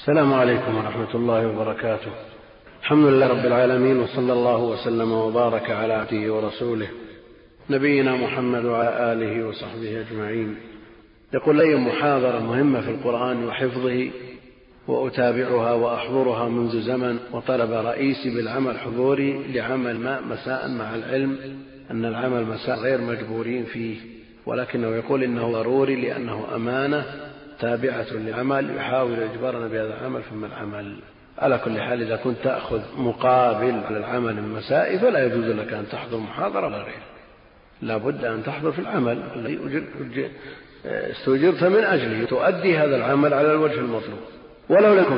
السلام عليكم ورحمة الله وبركاته. الحمد لله رب العالمين، وصلى الله وسلم وبارك على عبده ورسوله نبينا محمد وعلى آله وصحبه أجمعين. يقول لي محاضرة مهمة في القرآن وحفظه وأتابعها وأحضرها منذ زمن، وطلب رئيسي بالعمل حضوري لعمل مساء، مع العلم أن العمل مساء غير مجبورين فيه، ولكنه يقول إنه ضروري لأنه أمانة تابعة للعمل، يحاول إجبارنا بهذا العمل ثم العمل. على كل حال إذا كنت تأخذ مقابل على العمل المسائي فلا يجوز لك أن تحضر محاضرة ولا غير، لا بد أن تحضر في العمل الذي استؤجرت من أجله، تؤدي هذا العمل على الوجه المطلوب ولو لم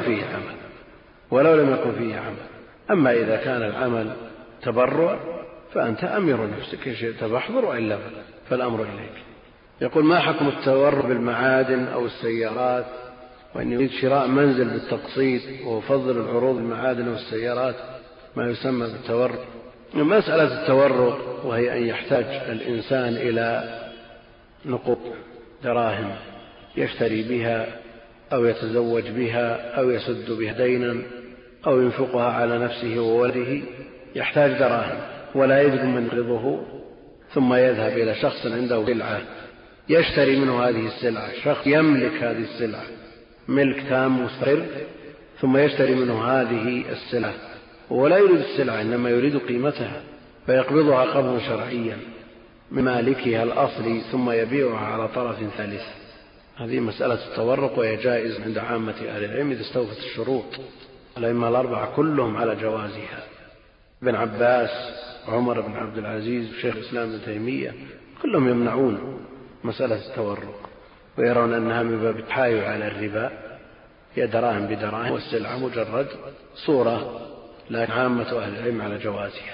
يكن فيه عمل. أما إذا كان العمل تبرع فأنت أمير نفسك، إن شئت فاحضر وإلا فالأمر إليك. يقول: ما حكم التورع بالمعادن أو السيارات، وأن يريد شراء منزل بالتقسيط ويفضل العروض بالمعادن والسيارات ما يسمى بالتورع؟ مسألة التورع وهي أن يحتاج الإنسان إلى نقود دراهم يشتري بها أو يتزوج بها أو يسد بها دينا أو ينفقها على نفسه وولده، يحتاج دراهم ولا يجد من يقرضه، ثم يذهب إلى شخص عنده سلعة يشتري منه هذه السلعة، شخص يملك هذه السلعة ملك تام مستقر، ثم يشتري منه هذه السلعة ولا يريد السلعة إنما يريد قيمتها، فيقبضها قبضا شرعيا من مالكها الأصلي ثم يبيعها على طرف ثالث. هذه مسألة التورق، وهي جائز عند عامة أهل العلم إذا استوفت الشروط. الأئمة الأربعة كلهم على جوازها، ابن عباس، عمر بن عبد العزيز، وشيخ الإسلام ابن تيمية، كلهم يمنعون مسألة التورق ويرون أنها من باب التحايل على الربا، هي دراهم بدراهم والسلعة مجرد صورة، لكن عامة أهل العلم على جوازها،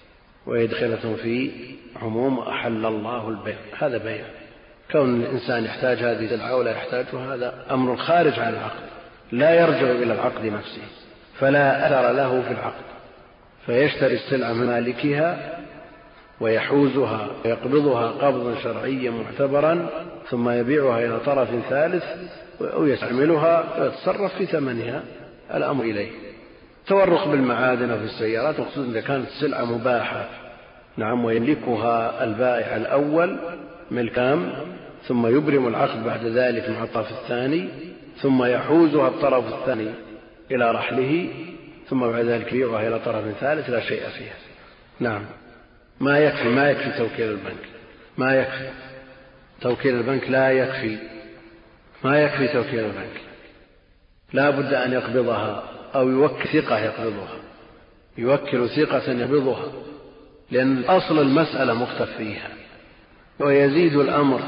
ويدخلة في عموم أحل الله البيع. هذا بيع، كون الإنسان يحتاج هذه السلعة ولا يحتاجها هذا أمر خارج عن العقد، لا يرجع إلى العقد نفسه، فلا أثر له في العقد، فيشتري السلعة من مالكها ويحوزها ويقبضها قبضا شرعيا معتبرا، ثم يبيعها إلى طرف ثالث أو يستعملها ويتصرف في ثمنها، الأمر إليه. تورق بالمعادن في السيارات مقصود إذا كانت السلعة مباحة، نعم، ويملكها البائع الأول ملكام، ثم يبرم العقد بعد ذلك مع الطرف الثاني، ثم يحوزها الطرف الثاني إلى رحله، ثم بعد ذلك يبيعها إلى طرف ثالث، لا شيء فيها. نعم، ما يكفي توكيل البنك، ما يكفي توكيل البنك، ما يكفي توكيل البنك، لا بد أن يقبضها أو يوكل ثقة يقبضها، يوكل ثقة يقبضها، لأن أصل المسألة مختلف فيها، ويزيد الأمر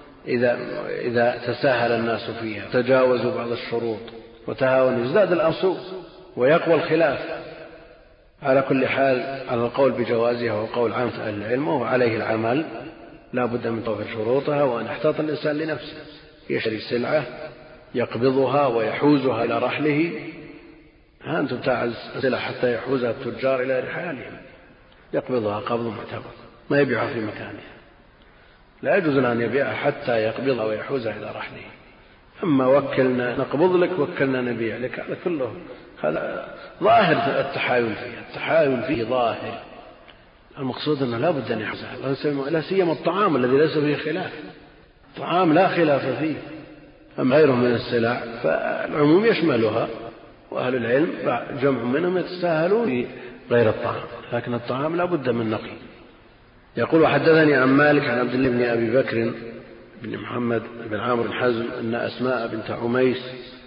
إذا تساهل الناس فيها، تجاوزوا بعض الشروط وتهاونوا، يزداد الأمر ويقوى الخلاف. على كل حال على القول بجوازها وقول عامة أهل العلم وعليه العمل، لا بد من توفير شروطها، وأن يحتاط الإنسان لنفسه، يشتري السلعة يقبضها ويحوزها إلى رحله، أنت تبتاع السلعة حتى يحوزها التجار إلى رحالهم، يقبضها قبض معتبر، ما يبيعها في مكانها، لا يجوز أن يبيعها حتى يقبضها ويحوزها إلى رحله. أما وكلنا نقبض لك، وكلنا نبيع لك، هذا كله هذا ظاهر التحايل فيه ظاهر. المقصود أنه لا بد أن يحوزها، لا سيما الطعام الذي ليس فيه خلاف، الطعام لا خلاف فيه، أما غيره من السلع فالعموم يشملها، وأهل العلم جمع منهم يتساهلون غير الطعام، لكن الطعام لا بد من نقي. يقول: وحدثني عن مالك عن عبد الله بن أبي بكر بن محمد بن عامر بن حزم أن أسماء بنت عميس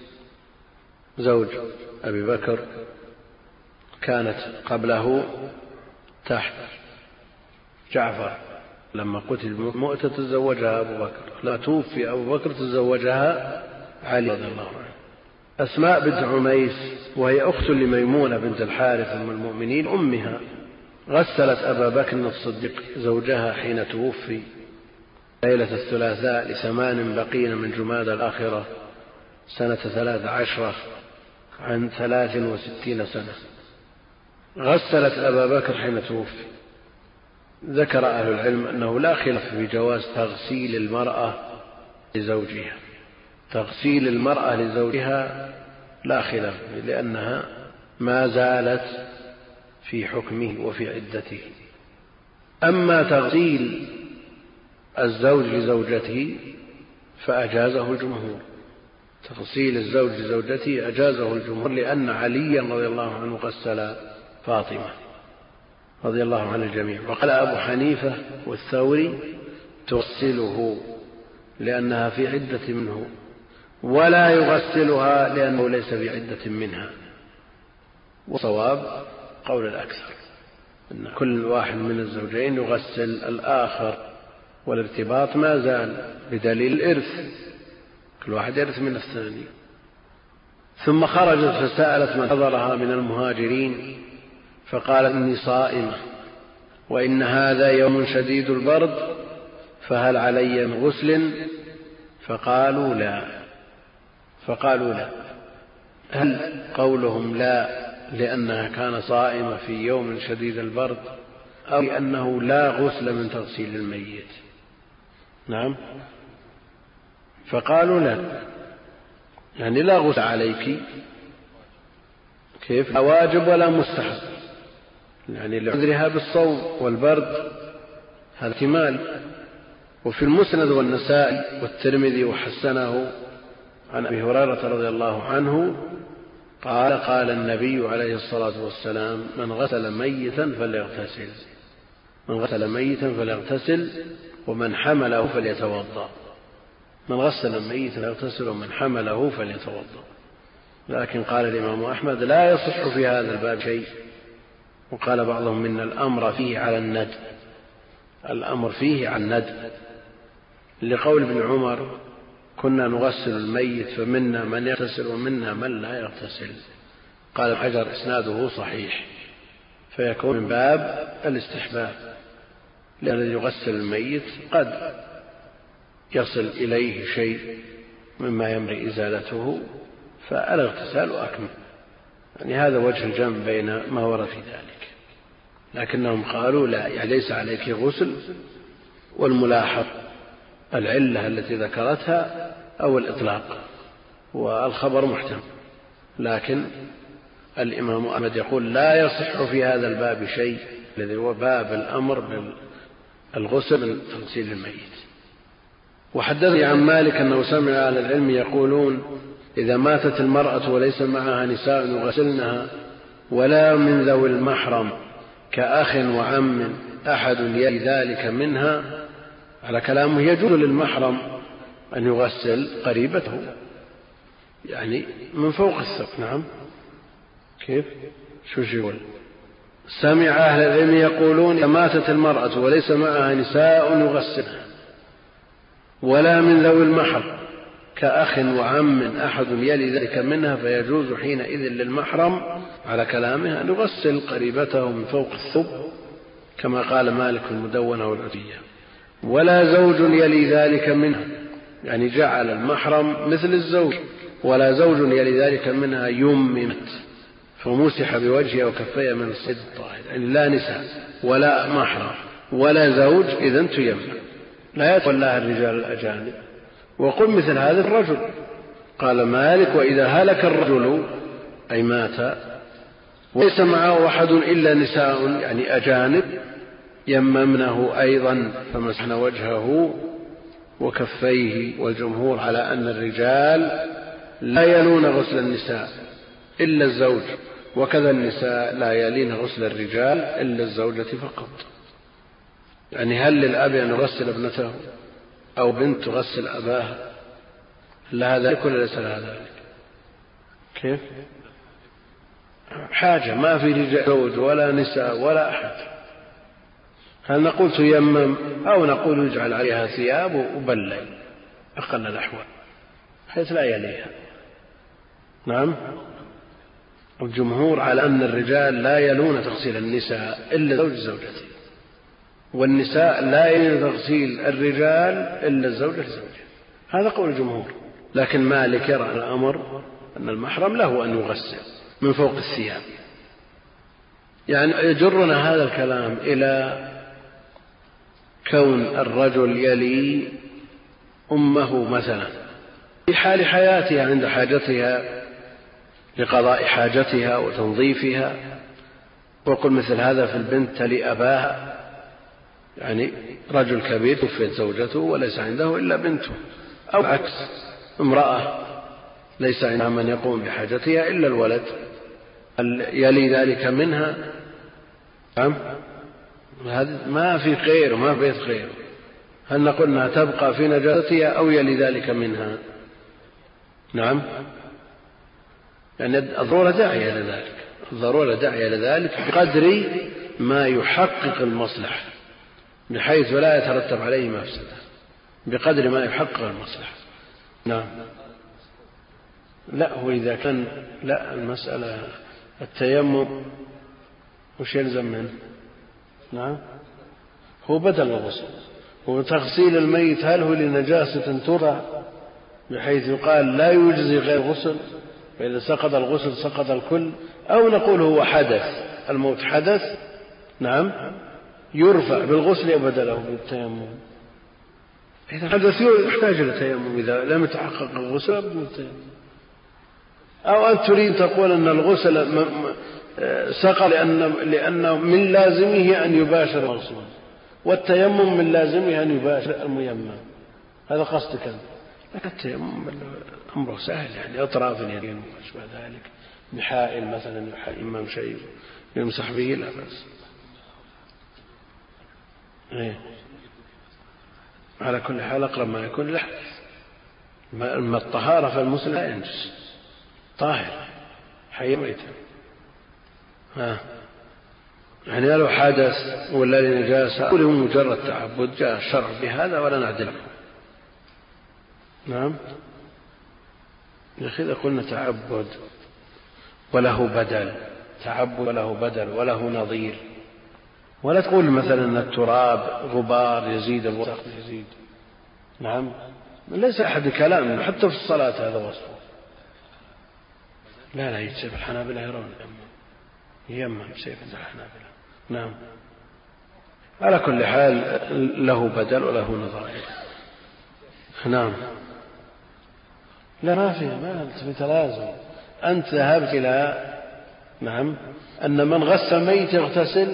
زوج أبي بكر كانت قبله تحت جعفر، لما قتل مؤتة تزوجها أبو بكر، لا توفي أبو بكر تزوجها علي رضي الله عنه. أسماء بنت عميس وهي أخت لميمونة بنت الحارث أم المؤمنين أمها، غسلت أبا بكر الصديق زوجها حين توفي ليلة الثلاثاء ل8 بقين من جمادى الآخرة سنة 13 عن 63 سنة، غسلت أبا بكر حين توفي. ذكر أهل العلم أنه لا خلاف في جواز تغسيل المرأة لزوجها، تغسيل المرأة لزوجها لا خلاف لأنها ما زالت في حكمه وفي عدته. أما تغسيل الزوج لزوجته فأجازه الجمهور، تغسيل الزوج لزوجته أجازه الجمهور، لأن عليا رضي الله عنه غسل فاطمة رضي الله عن الجميع. وقال أبو حنيفة والثوري تغسله لأنها في عدة منه، ولا يغسلها لأنه ليس في عدة منها. وصواب قول الأكثر أن كل واحد من الزوجين يغسل الآخر، والارتباط ما زال بدليل الإرث، كل واحد يرث من الثاني. ثم خرجت فسألت من حضرها من المهاجرين فقال إني صائمة وإن هذا يوم شديد البرد فهل علي من غسل؟ فقالوا لا. هل قولهم لا لأنها كان صائمة في يوم شديد البرد، أو لأنه لا غسل من تغسيل الميت؟ نعم، فقالوا لا، يعني لا غسل عليك. كيف؟ لا واجب ولا مستحب، يعني لعذرها بالصوم والبرد، هذا احتمال. وفي المسند والنسائي والترمذي وحسنه عن أبي هريرة رضي الله عنه قال النبي عليه الصلاة والسلام من غسل ميتا فليغتسل ومن حمله فليتوضأ. من غسل ميتا فليغتسل ومن حمله فليتوضأ. لكن قال الإمام أحمد لا يصح في هذا الباب شيء، وقال بعضهم من الأمر فيه على الند، لقول ابن عمر كنا نغسل الميت فمنا من يغتسل ومنا من لا يغتسل. قال حجر إسناده صحيح، فيكون من باب الاستحباب، لأن الذي يغسل الميت قد يصل إليه شيء مما ينبغي إزالته، فالاغتسال أكمل. يعني هذا وجه الجمع بين ما ورد في ذلك. لكنهم قالوا لا، يعني ليس عليك غسل، والملاحظ العلة التي ذكرتها أو الإطلاق، والخبر محتمل. لكن الإمام أحمد يقول لا يصح في هذا الباب شيء، الذي هو باب الأمر بالغسل من تغسيل الميت. وحدثني عن مالك أنه سمع أهل العلم يقولون إذا ماتت المرأة وليس معها نساء يغسلنها ولا من ذوي المحرم كأخ وعم أحد يلي ذلك منها، على كلامه يجوز للمحرم أن يغسل قريبته، يعني من فوق الثوب. نعم، كيف؟ شو يقول؟ سمع أهل العلم يقولون إذا ماتت المرأة وليس معها نساء يغسلها ولا من ذوي المحرم كأخ وعم أحد يلي ذلك منها، فيجوز حينئذ للمحرم على كلامه أن يغسل قريبته من فوق الثوب، كما قال مالك المدونة والعتية. ولا زوج يلي ذلك منها، يعني جعل المحرم مثل الزوج، ولا زوج يلي ذلك منها يممت فمسح بوجهها وكفيها من الصيد الطاهر، يعني لا نساء ولا محرم ولا زوج، إذن تيمم، لا يدخل لها الرجال الأجانب. وقل مثل هذا الرجل، قال مالك وإذا هلك الرجل أي مات وليس معه أحد إلا نساء يعني أجانب يممنه أيضا فمسحن وجهه وكفيه. والجمهور على أن الرجال لا يلون غسل النساء إلا الزوج، وكذا النساء لا يلين غسل الرجال إلا الزوجة فقط. يعني هل للأب أن يغسل ابنته أو بنت تغسل أباها؟ لا ذلك ولا ليس لها ذلك؟ كيف؟ حاجة ما في رجال زوج ولا نساء ولا أحد، هل نقول تيمم أو نقول يجعل عليها ثياب وبلل أقل الأحوال حيث لا يليها؟ نعم، الجمهور على أن الرجال لا يلون تغسيل النساء إلا زوج زوجته، والنساء لا يلون تغسيل الرجال إلا الزوجة زوجها، هذا قول الجمهور. لكن مالك يرى الأمر أن المحرم له أن يغسل من فوق الثياب. يعني يجرنا هذا الكلام إلى كون الرجل يلي أمه مثلا في حال حياتها عند حاجتها لقضاء حاجتها وتنظيفها. وقل مثل هذا في البنت لأباها، يعني رجل كبير توفيت زوجته وليس عنده إلا بنته، أو عكس امرأة ليس عندها من يقوم بحاجتها إلا الولد، يلي ذلك منها. ما في خير وما في خير. هل نقول أنها تبقى في نجاستها أو يلي ذلك منها؟ نعم، يعني الضرورة داعية لذلك، الضرورة داعية لذلك بقدر ما يحقق المصلحة، بحيث لا يترتب عليه مفسدة، بقدر ما يحقق المصلحة. نعم. لا، هو إذا كان لا المسألة التيمم وش يلزم منه؟ نعم، هو بدل الغسل، وتغسيل الميت هل هو لنجاسة ترى بحيث يقال لا يجزي غير غسل، فإذا سقط الغسل سقط الكل، أو نقول هو حدث، الموت حدث، نعم، يرفع بالغسل وبدله بالتيمم. إذا حدث يحتاج إلى تيمم إذا لم يتحقق الغسل بالتيمم. أو أن تريد تقول أن الغسل سقط لأنه من لازمه أن يباشر الغسل، والتيمم من لازمه أن يباشر الميمم، هذا قصدك أنت. لكن التيمم أمره سهل، يعني أطراف اليدين وأشبه ذلك، بحائل مثلا يحمم شيء يمسح به لا بأس. على كل حال أقرب ما يكون الحدث. أما الطهارة فالمسلم لا ينجس، طاهر حي ميتا. يعني لو حدث ولا لنجاسة أو مجرد تعبد جاء الشرع بهذا ولا نعدله. نعم يا أخي، إذا قلنا تعبد وله بدل، تعبد وله بدل وله نظير، ولا تقول مثلا أن التراب غبار يزيد الوسخ يزيد. نعم، ليس أحد كلام حتى في الصلاة هذا وصفه. لا يجسب الحنابلة يرون يمم بسيف الحنابلة. نعم، على كل حال له بدل وله نظائر. نعم، لا ما في تلازم. أنت ذهبت إلى نعم أن من غسل ميت يغتسل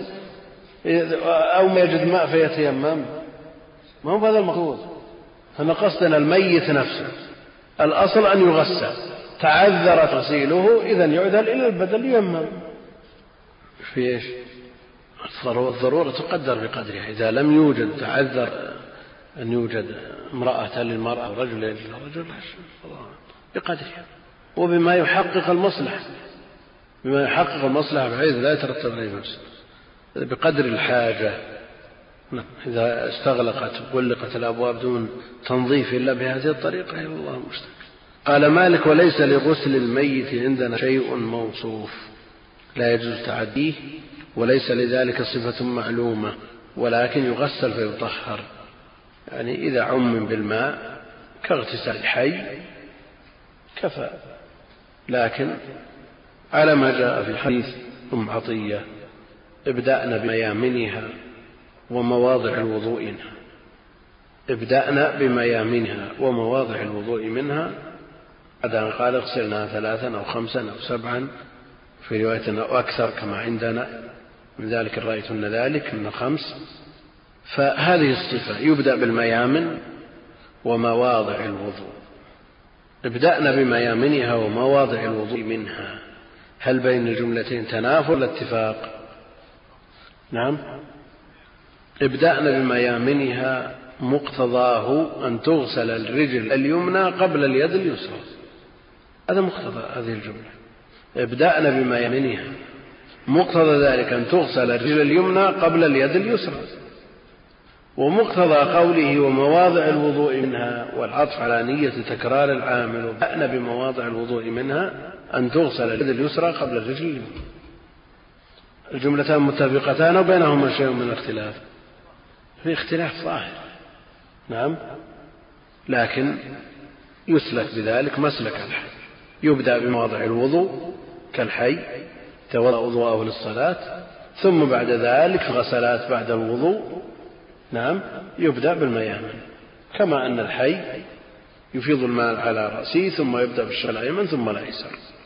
أو ما يجد ماء فيتيمم، ما هو هذا المقصود. فنقصدنا الميت نفسه، الأصل أن يغسل، تعذر تغسيله إذا يعدل إلى البدل يمم. في إيش؟ الضرورة تقدر بقدرها. إذا لم يوجد تعذر أن يوجد امرأة للمرأة ورجل للرجل بقدرها وبما يحقق المصلحة، بما يحقق المصلحة بحيث لا يترتب عليه مفسدة، بقدر الحاجة. إذا استغلقت وغلقت الأبواب دون تنظيف إلا بهذه الطريقة إلى الله المستعان. قال مالك: وليس لغسل الميت عندنا شيء موصوف لا يجوز تعديه، وليس لذلك صفة معلومة، ولكن يغسل فيطهر، يعني إذا عمم بالماء كاغتسال الحي كفى. لكن على ما جاء في حديث أم عطية: ابدأنا بميامنها ومواضع الوضوء منها، ابدأنا بميامنها ومواضع الوضوء منها، بعد أن قال اغسلنا 3 أو 5 أو 7 في رواية أو أكثر كما عندنا، من ذلك رأيتن ذلك من 5. فهذه الصفة يبدأ بالميامن ومواضع الوضوء. ابدأنا بميامنها ومواضع الوضوء منها، هل بين الجملتين تنافر ولا اتفاق؟ نعم، ابدأنا بميامنها مقتضاه أن تغسل الرجل اليمنى قبل اليد اليسرى، هذا مقتضى هذه الجملة. ابدأنا بميامنها مقتضى ذلك أن تغسل الرجل اليمنى قبل اليد اليسرى، ومقتضى قوله ومواضع الوضوء منها والعطف على نية تكرار العامل، وابدأنا بمواضع الوضوء منها أن تغسل اليد اليسرى قبل الرجل اليمنى. الجملتان متفقتان وبينهما شيء من الاختلاف، في اختلاف ظاهر. نعم، لكن يسلك بذلك مسلك الحي، يبدأ بمواضع الوضوء كالحي توضأ وضوءه للصلاة، ثم بعد ذلك غسلات بعد الوضوء. نعم، يبدأ بالميامن، كما أن الحي يفيض الماء على رأسه ثم يبدأ بالشق الأيمن ثم الأيسر.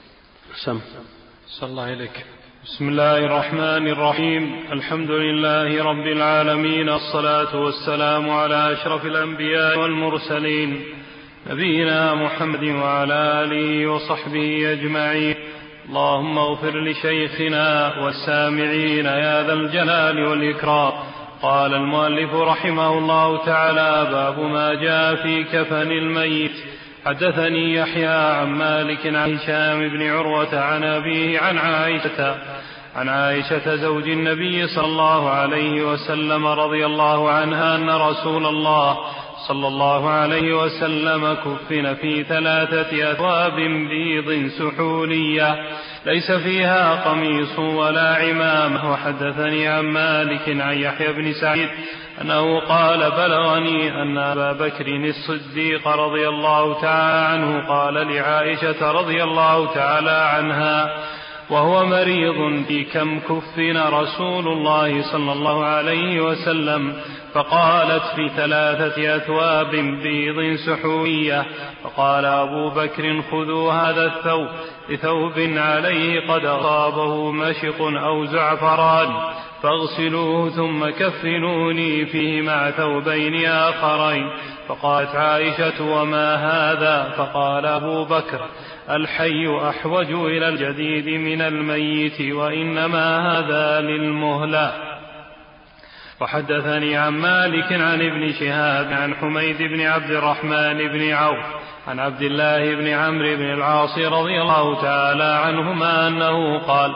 صلى الله عليك. بسم الله الرحمن الرحيم. الحمد لله رب العالمين، الصلاة والسلام على أشرف الأنبياء والمرسلين نبينا محمد وعلى آله وصحبه أجمعين. اللهم اغفر لشيخنا والسامعين يا ذا الجلال والإكرام. قال المؤلف رحمه الله تعالى: باب ما جاء في كفن الميت. حدثني يحيى عن مالك عن هشام بن عروة عن أبيه عن عائشة زوج النبي صلى الله عليه وسلم رضي الله عنها أن رسول الله صلى الله عليه وسلم كفن في 3 أثواب بيض سحولية ليس فيها قميص ولا عمامة. وحدثني عن مالك عن يحيى بن سعيد أنه قال: بلغني أن أبا بكر الصديق رضي الله تعالى عنه قال لعائشة رضي الله تعالى عنها وهو مريض: في كم كفن رسول الله صلى الله عليه وسلم؟ فقالت: في 3 أثواب بيض سحوية. فقال أبو بكر: خذوا هذا الثوب لثوب عليه قد أصابه مشق أو زعفران فاغسلوه ثم كفنوني فيه مع ثوبين آخرين. فقالت عائشة: وما هذا؟ فقال أبو بكر: الحي أحوج إلى الجديد من الميت، وإنما هذا للمهلة. وحدثني عن مالك عن ابن شهاب عن حميد بن عبد الرحمن بن عوف عن عبد الله بن عمرو بن العاص رضي الله تعالى عنهما أنه قال: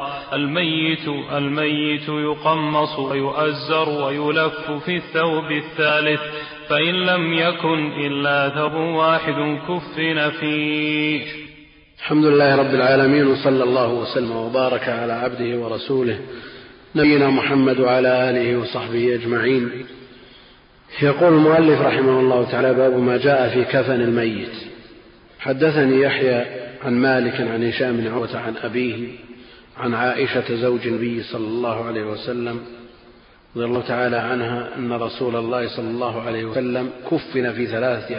الميت يقمص ويؤزر ويلف في الثوب الثالث، فإن لم يكن إلا ثوب واحد كفن فيه. الحمد لله رب العالمين، وصلى الله وسلم وبارك على عبده ورسوله نبينا محمد وعلى آله وصحبه أجمعين. يقول المؤلف رحمه الله تعالى: باب ما جاء في كفن الميت. حدثني يحيى عن مالك عن هشام بن عروة عن أبيه عن عائشة زوج النبي صلى الله عليه وسلم رضي الله تعالى عنها أن رسول الله صلى الله عليه وسلم كفن في 3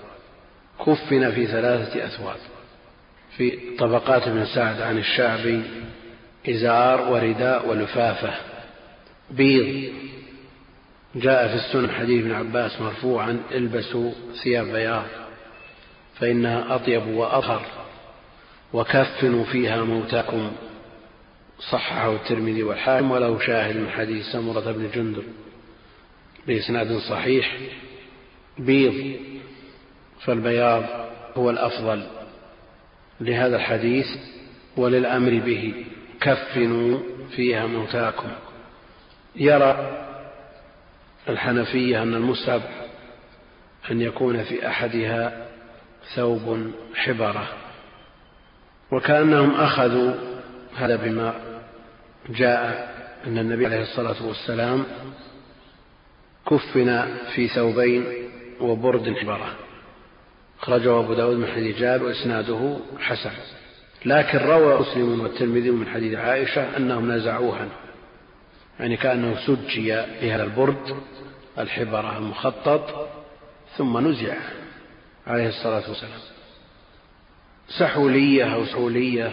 أثواب. في طبقات بن سعد عن الشعبي: إزار ورداء ولفافة بيض. جاء في السنن حديث ابن عباس مرفوعا: البسوا ثياب بياض فإنها أطيب وأطهر، وكفنوا فيها موتاكم. صححه الترمذي والحاكم، وله شاهد من حديث سمرة بن جندب بإسناد صحيح. بيض، فالبياض هو الأفضل لهذا الحديث وللأمر به: كفنوا فيها موتاكم. يرى الحنفية أن المستحب أن يكون في أحدها ثوب حبرة، وكأنهم أخذوا هذا بما جاء أن النبي عليه الصلاة والسلام كفن في ثوبين وبرد حبرة. أخرجه أبو داود من حديث جابر وإسناده حسن، لكن روى مسلم والترمذي من حديث عائشة أنهم نزعوها، يعني كأنه سجي بهذا البرد الحبرة المخطط ثم نزع عليه الصلاة والسلام. سحولية أو سحولية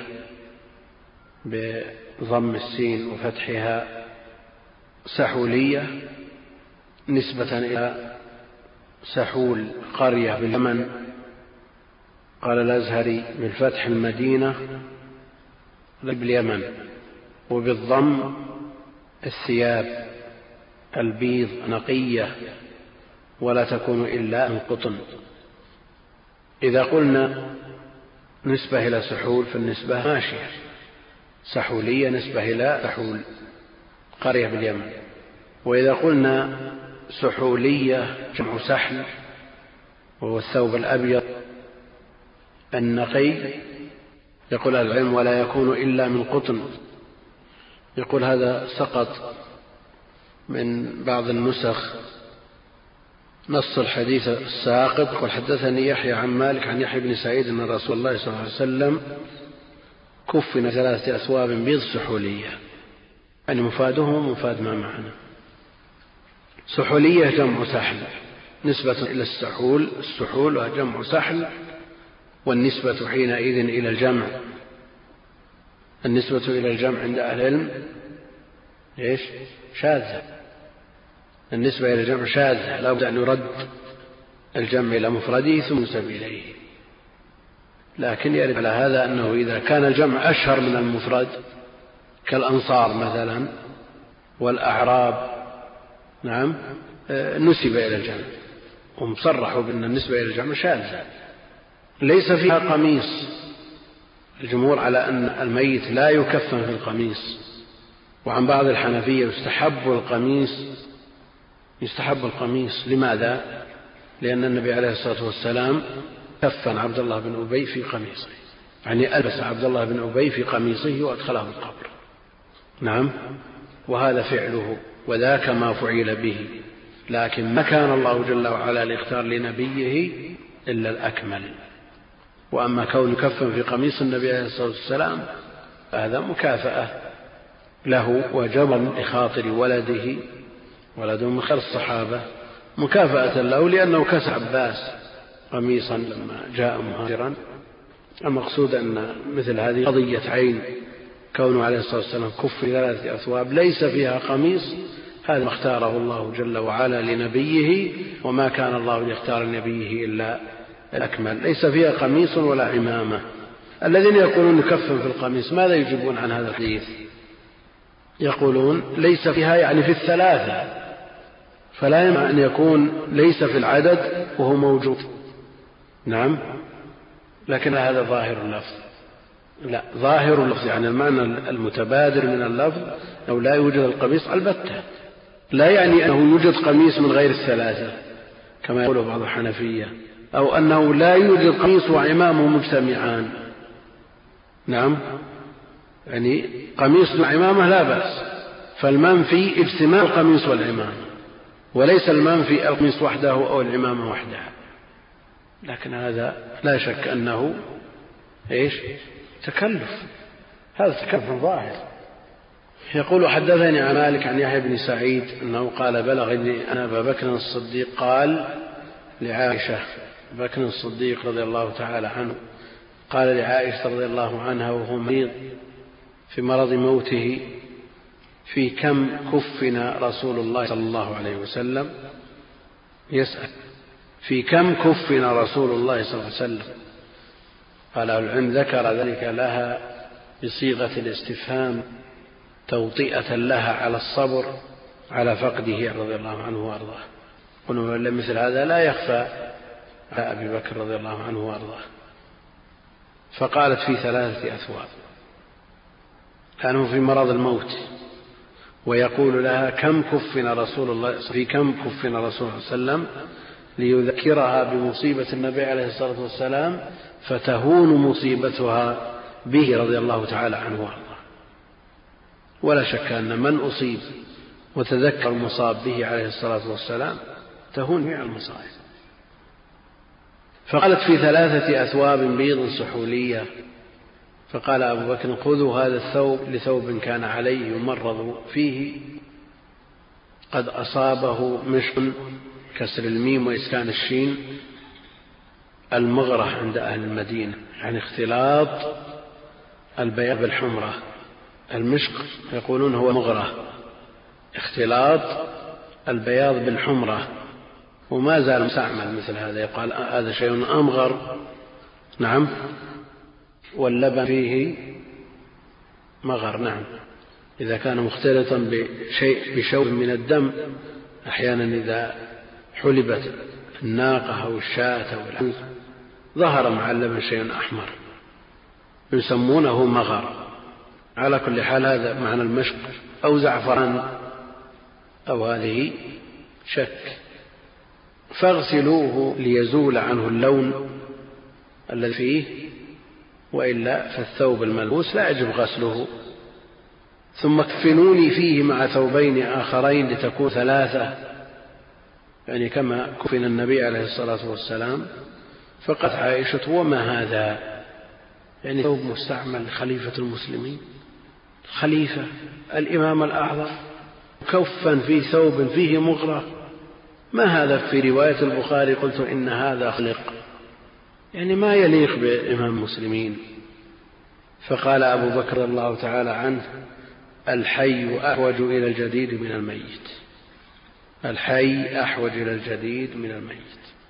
بضم السين وفتحها، سحولية نسبة إلى سحول قرية باليمن. قال الأزهري: بالفتح المدينة باليمن، وبالضم الثياب البيض نقية ولا تكون إلا من قطن. إذا قلنا نسبة إلى سحول فالنسبة ماشية، سحولية نسبة إلى سحول قرية باليمن. وإذا قلنا سحولية جمع سحل، وهو الثوب الأبيض النقي، يقول العلم: ولا يكون إلا من قطن. يقول هذا سقط من بعض النسخ نص الحديث الساقط. يقول: حدثني يحيى عن مالك عن يحيى بن سعيد أن رسول الله صلى الله عليه وسلم كفن 3 أثواب بيض سحولية، يعني مفاده مفاد ما معنا. سحولية جمع سحل نسبة إلى السحول وجمع سحل، والنسبة حينئذ إلى الجمع. النسبة إلى الجمع عند أهل العلم إيش؟ شاذة. النسبة إلى الجمع شاذة، لا بد أن يرد الجمع إلى مفرده ثم ينسب إليه. لكن يرد على هذا أنه إذا كان الجمع أشهر من المفرد كالأنصار مثلا والأعراب نعم نسب إلى الجمع، هم صرحوا بأن النسبة إلى الجمع شاذة ليس فيها قميص. الجمهور على أن الميت لا يكفن في القميص، وعن بعض الحنفية يستحب القميص. لماذا؟ لأن النبي عليه الصلاة والسلام كفن عبد الله بن أبي في قميصه، يعني ألبس عبد الله بن أبي في قميصه وأدخله القبر. نعم، وهذا فعله وذاك ما فعل به، لكن ما كان الله جل وعلا ليختار لنبيه إلا الأكمل. وأما كون يكفن في قميص النبي عليه الصلاة والسلام هذا مكافأة له وجبر لخاطر ولده من خير الصحابة، مكافأة له لأنه كسى عباس قميصا لما جاء مهاجرا. المقصود أن مثل هذه قضية عين، كونه عليه الصلاة والسلام كف 3 أثواب ليس فيها قميص، هذا ما اختاره الله جل وعلا لنبيه، وما كان الله ليختار لنبيه إلا الأكمل. ليس فيها قميص ولا عمامة. الذين يقولون يكفن في القميص ماذا يجيبون عن هذا الحديث؟ يقولون ليس فيها يعني في 3، فلا يمكن أن يكون ليس في العدد وهو موجود. نعم، لكن هذا ظاهر اللفظ. لا، ظاهر اللفظ يعني المعنى المتبادر من اللفظ أو لا يوجد القميص البتة، لا يعني أنه يوجد قميص من غير 3 كما يقول بعض الحنفية، أو أنه لا يوجد قميص وعمامه مجتمعان. نعم، يعني قميص وعمامة لا بأس، فالمنفي اجتماع القميص والعمامة، وليس المنفي القميص وحده أو العمامة وحدها. لكن هذا لا شك أنه إيش؟ تكلف، هذا تكلف ظاهر. يقول حدثني عن مالك عن يحيى بن سعيد أنه قال بلغني أن أبا بكر الصديق قال لعائشة، بكر الصديق رضي الله تعالى عنه قال لعائشة رضي الله عنها وهو مريض في مرض موته: في كم كفن رسول الله صلى الله عليه وسلم؟ يسأل في كم كفن رسول الله صلى الله عليه وسلم؟ قال العلم ذكر ذلك لها بصيغة الاستفهام توطئة لها على الصبر على فقده رضي الله عنه وأرضاه. قلنا مثل هذا لا يخفى على أبي بكر رضي الله عنه وأرضاه. فقالت في 3 أثواب، كانوا في مرض الموت، ويقول لها كم كفن رسول الله في كم كفن رسول الله صلى الله عليه وسلم ليذكرها بمصيبة النبي عليه الصلاة والسلام فتهون مصيبتها به رضي الله تعالى عنه وارضاه. ولا شك أن من أصيب وتذكر المصاب به عليه الصلاة والسلام تهون جميع المصائب. فقالت في 3 أثواب بيض سحولية. فقال أبو بكر: خذوا هذا الثوب لثوب كان عليه يمرض فيه قد أصابه مشق، كسر الميم وإسكان الشين، المغرة عند أهل المدينة، يعني اختلاط البياض بالحمرة. المشق يقولون هو مغرة، اختلاط البياض بالحمرة، وما زال مستعمل مثل هذا، يقال هذا شيء أمغر. نعم، واللبن فيه مغر. نعم، إذا كان مختلطا بشوب من الدم، أحيانا إذا حلبت الناقة أو الشاة أو العنز ظهر مع اللبن شيء أحمر يسمونه مغر. على كل حال هذا معنى المشق أو زعفران أو هذه شك. فاغسلوه ليزول عنه اللون الذي فيه، وإلا فالثوب الملبوس لا يجب غسله. ثم كفنوني فيه مع ثوبين آخرين لتكون 3، يعني كما كفن النبي عليه الصلاة والسلام. فقالت عائشة: وما هذا؟ يعني ثوب مستعمل لخليفة المسلمين، خليفة الإمام الأعظم كفن في ثوب فيه مغرة، ما هذا؟ في رواية البخاري قلت إن هذا خلق، يعني ما يليق بإمام المسلمين. فقال أبو بكر الله تعالى عنه: الحي أحوج إلى الجديد من الميت. الحي أحوج إلى الجديد من الميت.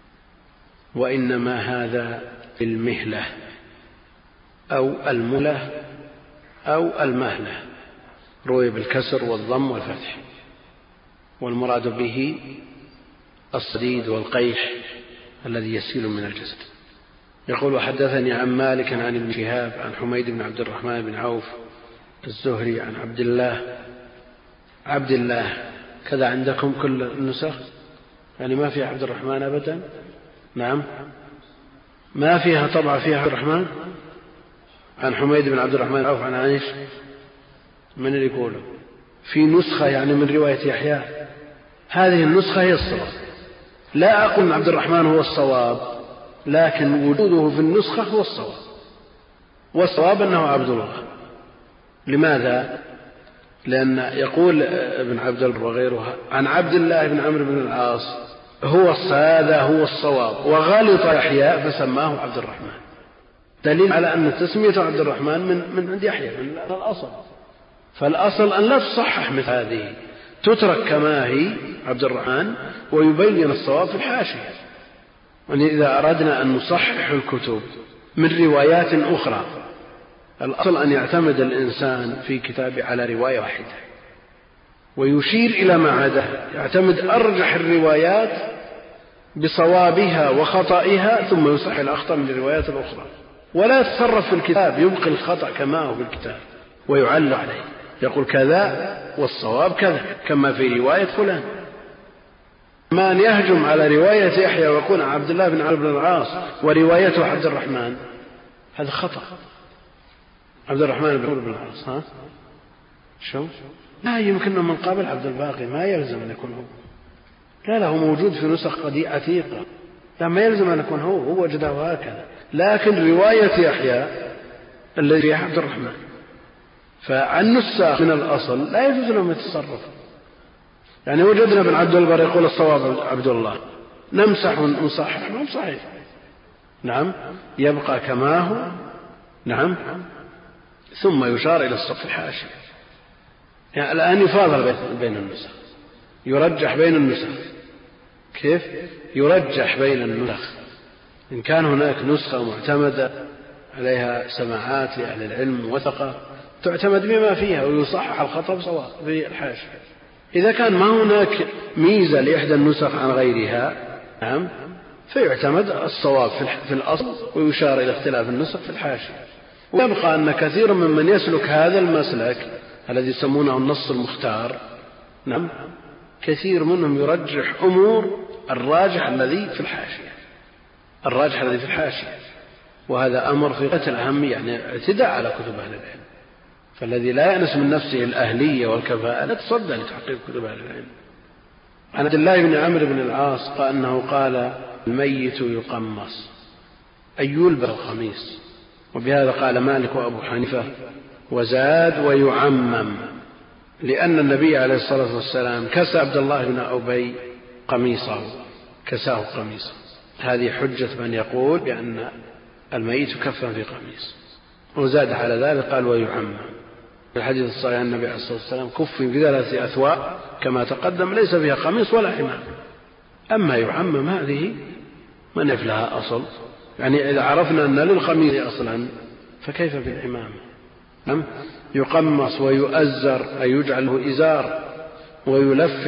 وإنما هذا المهلة أو الملة أو المهلة، روي بالكسر والضم والفتح، والمراد به الصديد والقيح الذي يسيل من الجسد. يقول: وحدثني عن مالك عن ابن شهاب عن حميد بن عبد الرحمن بن عوف الزهري عن عبد الله كذا عندكم كل النسخ، يعني ما فيها عبد الرحمن أبدا؟ نعم، ما فيها طبعا فيها عبد الرحمن. عن حميد بن عبد الرحمن عوف عن عائش. من اللي يقوله في نسخة يعني من رواية يحيى؟ هذه النسخة هي الصواب. لا أقول أن عبد الرحمن هو الصواب، لكن وجوده في النسخة هو الصواب، والصواب أنه عبد الله. لماذا؟ لأن يقول ابن عبد البر وغيره عن عبد الله بن عمرو بن العاص هذا هو الصواب، وغلط يحيى فسماه عبد الرحمن، دليل على أن تسمية عبد الرحمن من عند يحيى من الأصل. فالأصل أن لا تصحح مثل هذه، تترك كما هي عبد الرحمن ويبين الصواب في الحاشية. إذا أردنا أن نصحح الكتب من روايات أخرى، الأصل أن يعتمد الإنسان في كتابه على رواية واحدة ويشير إلى ما عداها، يعتمد أرجح الروايات بصوابها وخطئها ثم يصحح الأخطأ من الروايات الأخرى، ولا يتصرف في الكتاب، يبقي الخطأ كما هو في الكتاب ويعلق عليه، يقول كذا والصواب كذا كما في رواية فلان. ما أن يهجم على رواية يحيى ويقول عبد الله بن عمرو بن العاص وروايته عبد الرحمن، هذا خطأ. عبد الرحمن بن عمرو بن العاص شو؟ لا يمكن من قابل عبد الباقي، ما يلزم أن يكون هو. لا هو موجود في نسخ عتيقة، لا ما يلزم أن يكون هو وجده هكذا، لكن رواية يحيى الذي فيها عبد الرحمن. فعن نساخ من الأصل لا يجوز لهم يتصرف. يعني وجدنا ابن عبد البر يقول الصواب عبد الله، نمسح ونصحح، ما صحيح. نعم، يبقى كما هو. نعم، ثم يشار إلى الصف الحاشية. يعني الآن يفاضل بين النسخ، يرجح بين النسخ. كيف يرجح بين النسخ؟ إن كان هناك نسخة معتمدة عليها سماعات لأهل العلم وثقة تعتمد بما فيها ويصحح الخطأ بصواب في الحاشية. إذا كان ما هناك ميزة لإحدى النسخ عن غيرها، نعم، فيعتمد الصواب في الأصل ويشار إلى اختلاف النسخ في الحاشية. ويبقى أن كثيرا ممن يسلك هذا المسلك الذي يسمونه النص المختار، نعم، كثير منهم يرجح أمور الراجح الذي في الحاشية، وهذا أمر في غاية الأهمية، يعني اعتداء على كتب أهل العلم. فالذي لا يأنس من نفسه الأهلية والكفاءة لا تصدى لتحقيق كتب أهل العلم. عن عبد الله بن عمرو بن العاص أنه قال: الميت يقمص أي يلبس القميص. وبهذا قال مالك وأبو حنيفة، وزاد ويعمم، لأن النبي عليه الصلاة والسلام كسى عبد الله بن أبي قميصه، كساه قميصه. هذه حجة من يقول بأن الميت كفن في قميص. وزاد على ذلك قال: ويعمم. في الحديث الصحيح النبي عليه الصلاة والسلام كفن في 3 أثواب كما تقدم، ليس فيها قميص ولا حمام. أما يعمم هذه ما نعرف لها أصل، يعني إذا عرفنا أن للقميص أصلا فكيف بالعمامة؟ يقمص ويؤزر أي يجعل له إزار، ويلف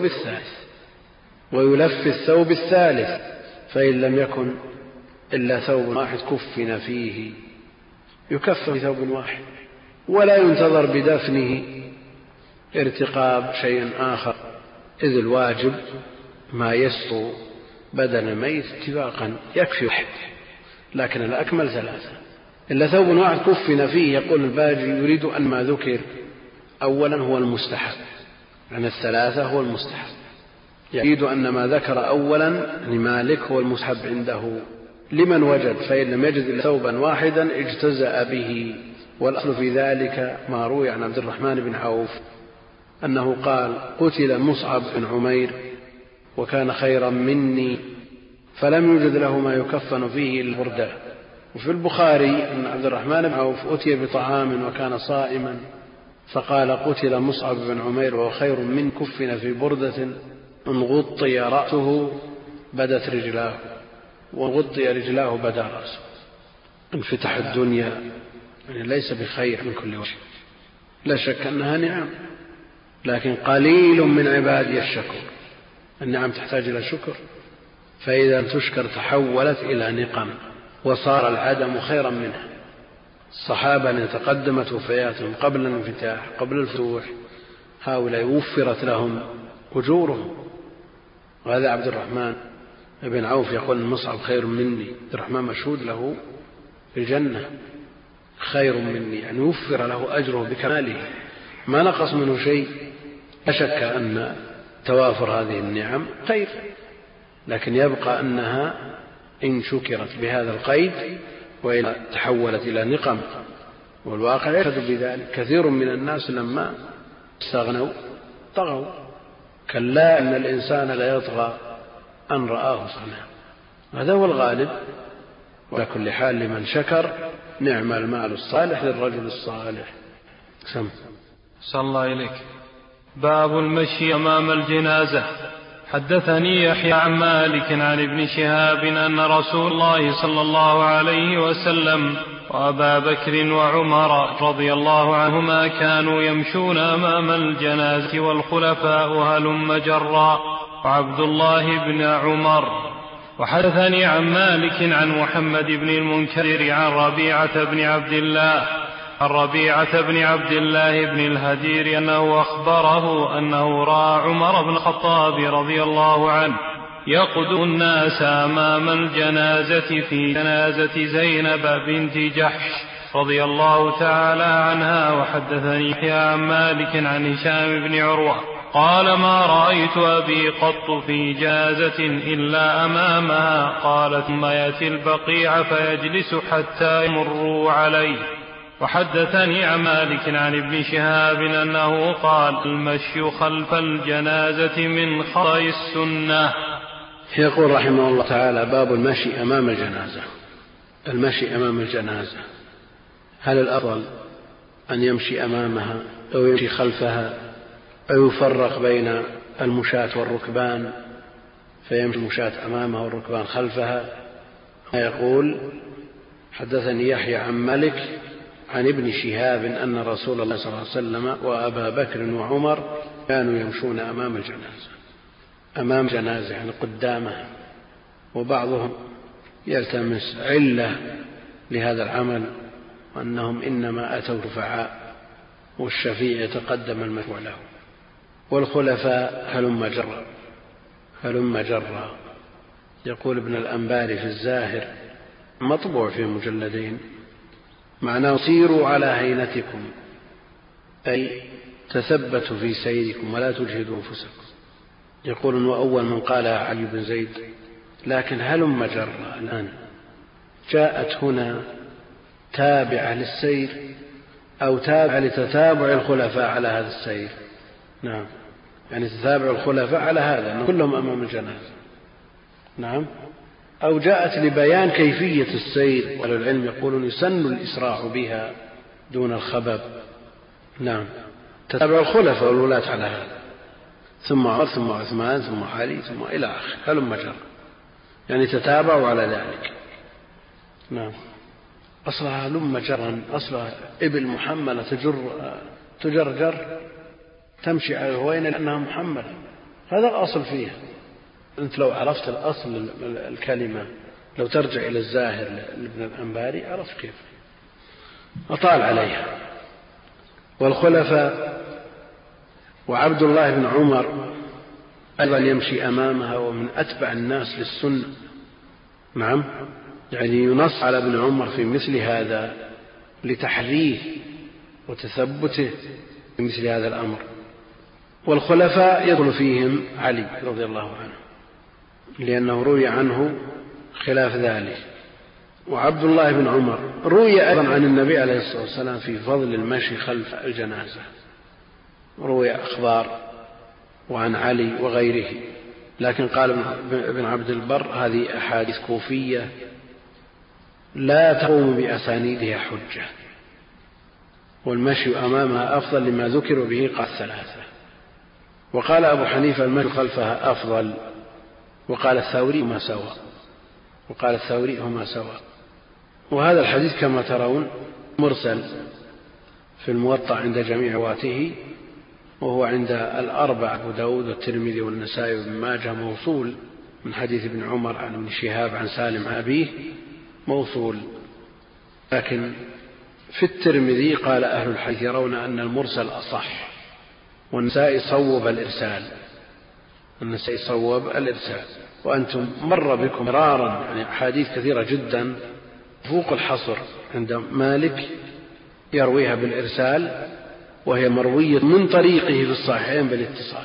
الثوب الثالث، فإن لم يكن إلا ثوب واحد كفن فيه، يكفن بثوب واحد، ولا ينتظر بدفنه ارتقاب شيء آخر، إذ الواجب ما يسطو بدن الميت اتفاقا يكفي واحد، لكن الأكمل 3. إلا ثوب واحد كفن فيه. يقول الباجي يريد أن ما ذكر أولا هو المستحب، يعني 3 هو المستحب، يريد أن ما ذكر أولا لمالك هو المستحب عنده لمن وجد، فإن لم يجد إلا ثوبا واحدا اجتزأ به. والأصل في ذلك ما روي عن عبد الرحمن بن عوف أنه قال: قتل مصعب بن عمير وكان خيرا مني، فلم يوجد له ما يكفن فيه إلا البردة، وفي البخاري أن عبد الرحمن بن عوف أتي بطعام وكان صائما فقال قتل مصعب بن عمير وهو خير من كفن في بردة إن غطي رأسه بدت رجلاه وغطي رجلاه بدا رأسه. انفتح الدنيا يعني ليس بخير من كل وجه، لا شك أنها نعم، لكن قليل من عبادي الشكر. النعم تحتاج إلى شكر، فإذا تشكر تحولت إلى نقم وصار العدم خيرا منها. الصحابة الذين تقدمت وفياتهم قبل الانفتاح قبل الفتوح هؤلاء وفرت لهم أجورهم. وهذا عبد الرحمن بن عوف يقول مصعب خير مني، عبد الرحمن مشهود له بالجنة خير مني، يعني وفر له أجره بكماله ما نقص منه شيء. لا شك أن توافر هذه النعم خير، لكن يبقى أنها إن شكرت بهذا القيد وإن تحولت إلى نقم، والواقع يشهد بذلك. كثير من الناس لما استغنوا طغوا. كلا إن الإنسان لا يطغى أن رآه صنع. هذا هو الغالب. وعلى كل حال لمن شكر نعم المال الصالح للرجل الصالح. سم. صلى الله إليك. باب المشي أمام الجنازة. حدثني يحيى عن مالك عن ابن شهاب أن رسول الله صلى الله عليه وسلم وأبا بكر وعمر رضي الله عنهما كانوا يمشون أمام الجنازة والخلفاء هلم جرا وعبد الله بن عمر. وحدثني عن مالك عن محمد بن المنكدر عن ربيعة بن عبد الله بن الهدير أنه أخبره أنه رأى عمر بن الخطاب رضي الله عنه يقدم الناس أمام الجنازة في جنازة زينب بنت جحش رضي الله تعالى عنها. وحدثني يحيى عن مالك عن هشام بن عروة قال ما رأيت أبي قط في جنازة إلا أمامها. قال ثم يأتي البقيع فيجلس حتى يمروا عليه. وحدثني عن مالك عن ابن شهاب أنه قال المشي خلف الجنازة من خطأ السنة. يقول رحمه الله تعالى باب المشي أمام الجنازة. المشي أمام الجنازة هل الأفضل أن يمشي أمامها أو يمشي خلفها أو يفرق بين المشاة والركبان فيمشي المشاة أمامها والركبان خلفها؟ يقول حدثني يحيى عن مالك عن ابن شهاب أن رسول الله صلى الله عليه وسلم وأبا بكر وعمر كانوا يمشون أمام الجنازة. أمام جنازة يعني قدامها. وبعضهم يلتمس علة لهذا العمل وأنهم إنما أتوا رفعاء والشفيع يتقدم المشفوع له. والخلفاء هلم جرا. يقول ابن الأنباري في الزاهر مطبوع في مجلدين معناه سيروا على هينتكم أي تثبتوا في سيركم ولا تجهدوا أنفسكم. يقول وأول من قالها علي بن زيد. لكن هلم جرا الآن جاءت هنا تابعة للسير أو تابعة لتتابع الخلفاء على هذا السير. نعم يعني تتابع الخلفاء على هذا كلهم أمام الجنازة. نعم أو جاءت لبيان كيفية السير. والعلم يقولون يسن الإسراع بها دون الخبب. نعم تتابع الخلفاء والولاة على هذا ثم عمر ثم عثمان ثم علي ثم إلى آخر هلم جرا يعني تتابعوا على ذلك. نعم أصلها هلم جرا أصلها إبل محملة تجرجر تمشي على الهوين لأنها محملة. هذا الأصل فيها. أنت لو عرفت الأصل الكلمة لو ترجع إلى الزاهر لابن الأنباري عرفت كيف أطال عليها. والخلفاء وعبد الله بن عمر أيضا يمشي أمامها ومن أتبع الناس للسنة. نعم يعني ينص على ابن عمر في مثل هذا لتحريه وتثبته في مثل هذا الأمر. والخلفاء يدخل فيهم علي رضي الله عنه لأنه روي عنه خلاف ذلك. وعبد الله بن عمر روي أيضا عن النبي عليه الصلاة والسلام في فضل المشي خلف الجنازة. روي أخبار وعن علي وغيره. لكن قال ابن عبد البر هذه أحاديث كوفية لا تقوم بأسانيدها حجة، والمشي أمامها أفضل لما ذكر به قال ثلاثة. وقال أبو حنيفة المشي خلفها أفضل، وقال الثوري هما سواء. وهذا الحديث كما ترون مرسل في الموطأ عند جميع رواته، وهو عند الأربعة أبو داود والترمذي والنسائي وابن ماجه موصول من حديث ابن عمر عن ابن شهاب عن سالم عن أبيه موصول. لكن في الترمذي قال أهل الحديث يرون أن المرسل أصح، والنسائي صوب الإرسال. وأنتم مر بكم مرارا يعني أحاديث كثيرة جدا فوق الحصر عند مالك يرويها بالإرسال، وهي مروية من طريقه في الصحيحين بالاتصال.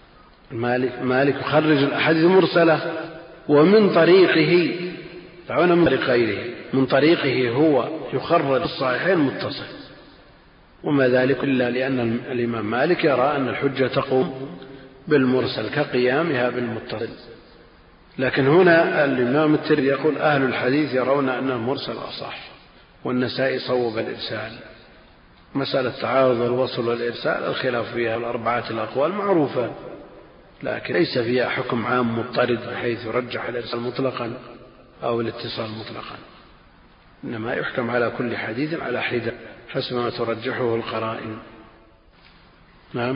مالك يخرج الأحاديث المرسلة ومن طريقه تعالى من طريق غيره، من طريقه هو يخرج الصحيحين متصل. وما ذلك إلا لأن الإمام مالك يرى أن الحجة تقوم بالمرسل كقيامها بالمتصل. لكن هنا الإمام الترمذي يقول أهل الحديث يرون أن المرسل أصح، والنسائي صوب الإرسال. مسألة تعارض الوصل والإرسال الخلاف فيها الأربعة الأقوال معروفة، لكن ليس فيها حكم عام مضطرد بحيث يرجح الإرسال مطلقا أو الاتصال مطلقا، إنما يحكم على كل حديث على حدة حسب ما ترجحه القرائن. نعم،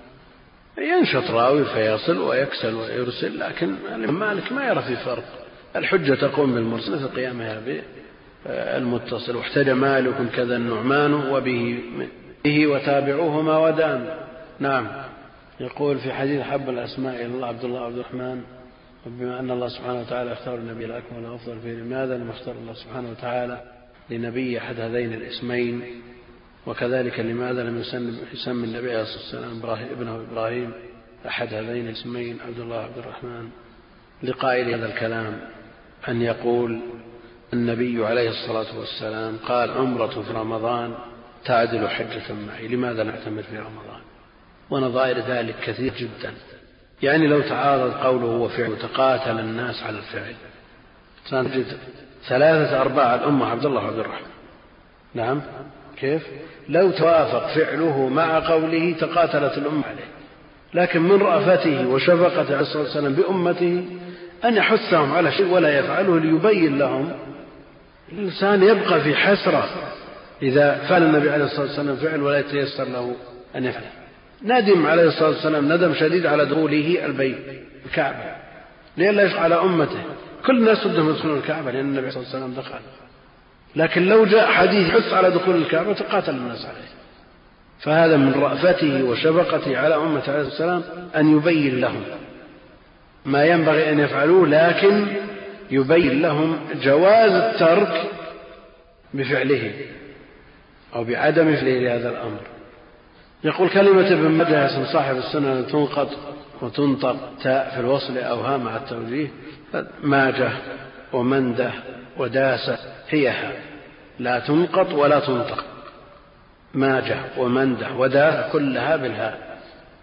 ينشط راوي فيصل ويكسل ويرسل، لكن الإمام مالك ما يرى في فرق، الحجة تقوم بالمرسل في قيامها بالمتصل. واحتج مالك كذا النعمان وبه وتابعوهما ودان. نعم، يقول في حديث حب الأسماء إلى الله عبد الله وعبد الرحمن، وبما أن الله سبحانه وتعالى اختار النبي الأكمل والأفضل فيه، لماذا لم يختار الله سبحانه وتعالى لنبي أحد هذين الاسمين؟ وكذلك لماذا لم يسمي النبي عليه الصلاة والسلام ابنه إبراهيم أحد هذين الاسمين عبد الله وعبد الرحمن؟ لقائل هذا الكلام أن يقول النبي عليه الصلاة والسلام قال عمرة في رمضان تعدل حجة معي، لماذا نعتمر في رمضان؟ ونظائر ذلك كثير جدا. يعني لو تعارض قوله وفعله تقاتل الناس على الفعل، سنجد 3/4 الأمة عبد الله وعبد الرحمن. نعم، كيف؟ لو توافق فعله مع قوله تقاتلت الأمة عليه. لكن من رأفته وشفقته عليه الصلاة والسلام بأمته أن يحثهم على شيء ولا يفعله ليبين لهم. الإنسان يبقى في حسرة إذا فعل النبي عليه الصلاة والسلام فعل ولا يتيسر له أن يفعل. ندم عليه الصلاة والسلام ندم شديد على دخوله البيت الكعبة لئلا يشق على أمته. كل الناس ودهم يدخلون الكعبة لأن النبي صلى الله عليه وسلم دخل، لكن لو جاء حديث يحث على دخول الكعبة تقاتل الناس عليه. فهذا من رأفته وشفقته على أمة عليه الصلاة والسلام أن يبين لهم ما ينبغي أن يفعلوه، لكن يبين لهم جواز الترك بفعله أو بعدم فعله لهذا الأمر. يقول كلمة ابن ماجه اسم صاحب السنة تنقط وتنطق تاء في الوصل أو ها مع التوجيه. ماجه ومنده وداسة هيها، لا تنقط ولا تنطق. ماجه ومنده وداسة كلها بالهاء.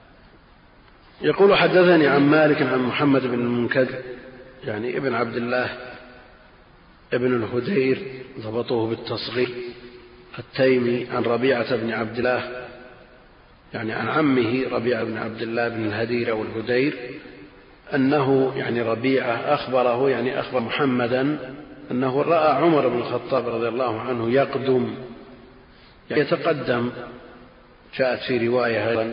يقول حدثني عن مالك عن محمد بن المنكدر يعني ابن عبد الله ابن الهدير ضبطوه بالتصغير التيمي، عن ربيعة بن عبد الله يعني عن عمه ربيعة بن عبد الله بن الهدير أو الهدير أنه يعني ربيعة أخبره يعني أخبر محمدا أنه رأى عمر بن الخطاب رضي الله عنه يقدم يعني يتقدم. جاءت في رواية أيضا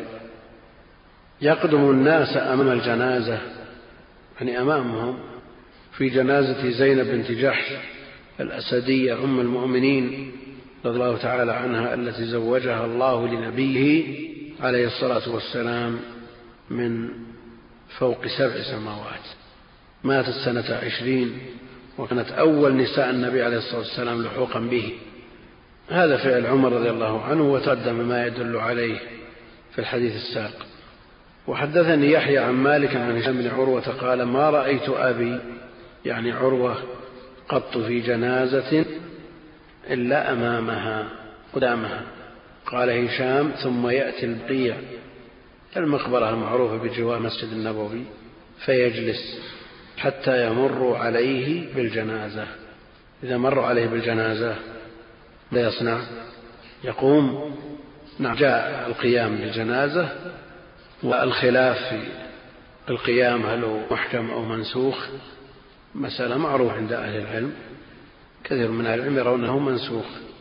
يقدم الناس أمام الجنازة يعني أمامهم في جنازة زينب بنت جحش الأسدية أم المؤمنين رضي الله تعالى عنها التي زوجها الله لنبيه عليه الصلاة والسلام من فوق 7 سماوات. ماتت سنة 20 وكانت أول نساء النبي عليه الصلاة والسلام لحوقا به. هذا فعل عمر رضي الله عنه وتقدم ما يدل عليه في الحديث السابق. وحدثني يحيى عن مالك عن هشام بن عروة قال ما رأيت أبي يعني عروة قط في جنازة إلا أمامها قدامها. قال هشام ثم يأتي البقيع المقبرة المعروفة بجوار مسجد النبوي فيجلس حتى يمر عليه بالجنازة. إذا مروا عليه بالجنازة لا يصنع؟ يقوم. نعم، جاء القيام بالجنازة، والخلاف في القيام هل هو محكم أو منسوخ مسألة معروف عند أهل العلم، كثير من أهل العلم يرون أنه منسوخ.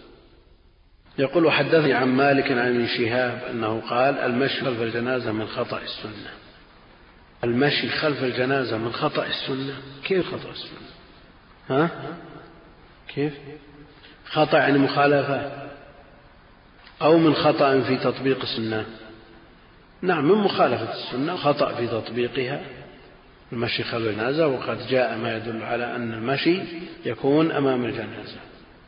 يقول: وحدثني عن مالك عن ابن شهاب أنه قال: المشي خلف الجنازة من خطأ السنة. المشي خلف الجنازة من خطأ السنة؟ كيف خطأ السنة؟ ها؟ كيف؟ خطأ يعني مخالفة، أو من خطأ في تطبيق السنة؟ نعم، من مخالفة السنة، خطأ في تطبيقها المشي خلف الجنازة، وقد جاء ما يدل على أن المشي يكون أمام الجنازة،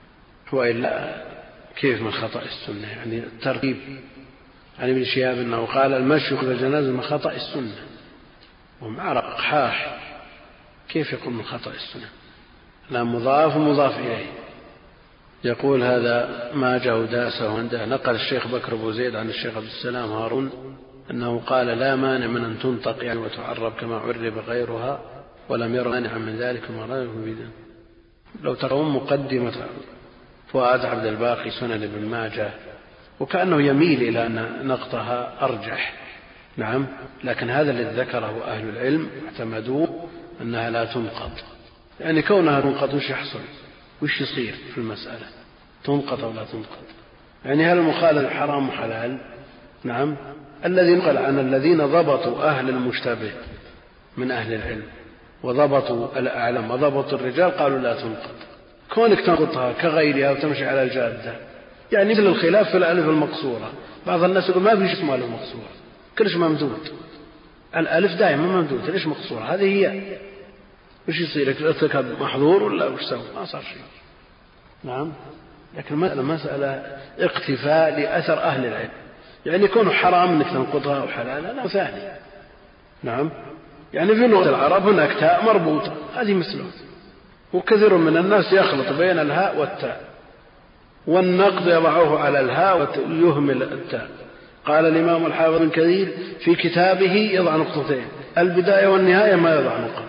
وإلا كيف من خطأ السنة؟ يعني الترتيب. عن ابن شهاب أنه قال: المشي خلف الجنازة من خطأ السنة، ومعرق حاح، كيف يكون من خطأ السنة؟ لا، مضاف ومضاف إليه. يقول: هذا ما جاء داسه عنده. نقل الشيخ بكر بن زيد عن الشيخ عبد السلام هارون أنه قال: لا مانع من أن تنطق يعني وتعرب كما عرب غيرها، ولم ير مانعا من ذلك مراد. لو ترون مقدمة فؤاد عبد الباقي سنن ابن ماجه، وكأنه يميل إلى أن نقطها أرجح. نعم، لكن هذا الذي ذكره أهل العلم اعتمدوه أنها لا تنقض. يعني كونها تنقض وش يحصل؟ وش يصير في المسألة؟ تنقض أو لا تنقض؟ يعني هل المخالف حرام وحلال؟ نعم. الذي نقل عن الذين ضبطوا أهل المشتبه من أهل العلم وضبطوا الأعلم وضبطوا الرجال قالوا لا تنقض. كونك تنقضها كغيرها وتمشي على الجادة، يعني مثل الخلاف في الألف المقصورة. بعض الناس يقول ما في شيء اسمه ألف مقصورة، كلش ممدود. الألف دائما ممدود، ليش مقصورة؟ هذه هي. وش يصير؟ ارتكب محظور ولا وش سوى؟ ما صار شيء. نعم. لكن مسألة اقتفاء لأثر أهل العلم، يعني يكون حرام أنك تنقضها وحلال لا ثاني. نعم. يعني في لغة العرب هناك تاء مربوطة، هذه مثله. وكثير من الناس يخلط بين الهاء والتاء، والنقد يضعه على الهاء ويهمل التاء. قال الإمام الحافظ ابن كثير في كتابه يضع نقطتين، البداية والنهاية ما يضع نقط.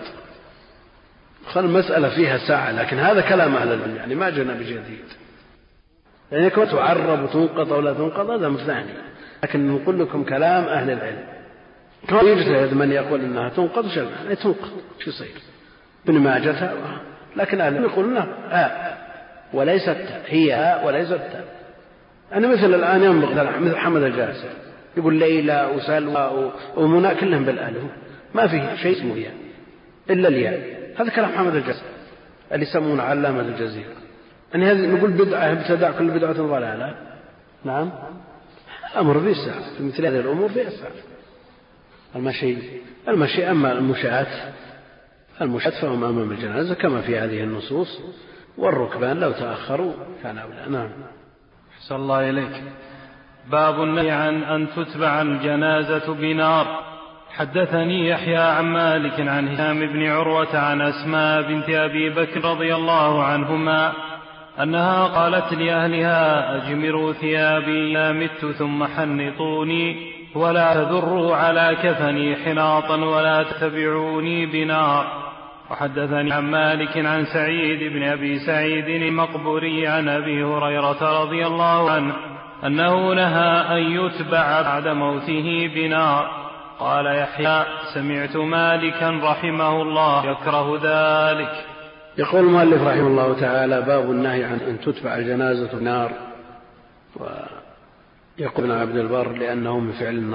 المسألة فيها ساعة، لكن هذا كلام أهل العلم، يعني ما جنا بجديد. يعني كنت تعرب وتنقض أو لا تنقض هذا مثاني، لكن نقول لكم كلام أهل العلم. كان يجتهد من يقول إنها تنقض يعني تنقض، شو يصير؟ ابن ماجه. لكن أهل العلم يقولون وليست تاء، هي هاء وليست تاء. أنا مثل الآن ينبغي مثل حمد الجاسر يقول ليلى وسلوى ومنى كلهم بالألف، ما في شيء اسمه ياء إلا الياء. هذا كلام حمد الجاسر اللي يسمونه علامة الجزيرة. يعني هذا نقول بدعة ابتدع كل بدعة ضلالة. نعم، أمر بيسع في مثل هذه الأمور بيسع. المشي أما المشاة فهم أمام الجنازة كما في هذه النصوص، والركبان لو تأخروا كان أولى. نعم. أحسن الله إليك. باب النهي عن أن تتبع الجنازة بنار. حدثني يحيى عن مالك عن هشام بن عروة عن أسماء بنت أبي بكر رضي الله عنهما أنها قالت لأهلها: أجمروا ثيابي إذا مت ثم حنطوني، ولا تذروا على كفني حناطا ولا تتبعوني بنار. وحدثني عن مالك عن سعيد بن أبي سعيد المقبوري عن أبي هريرة رضي الله عنه أنه نهى أن يتبع بعد موته بنار. قال يحيى: سمعت مالكا رحمه الله يكره ذلك. يقول المؤلف رحمه الله تعالى: باب النهي عن أن تتبع الجنازة بنار. ويقول ابن عبد البر: لأنه من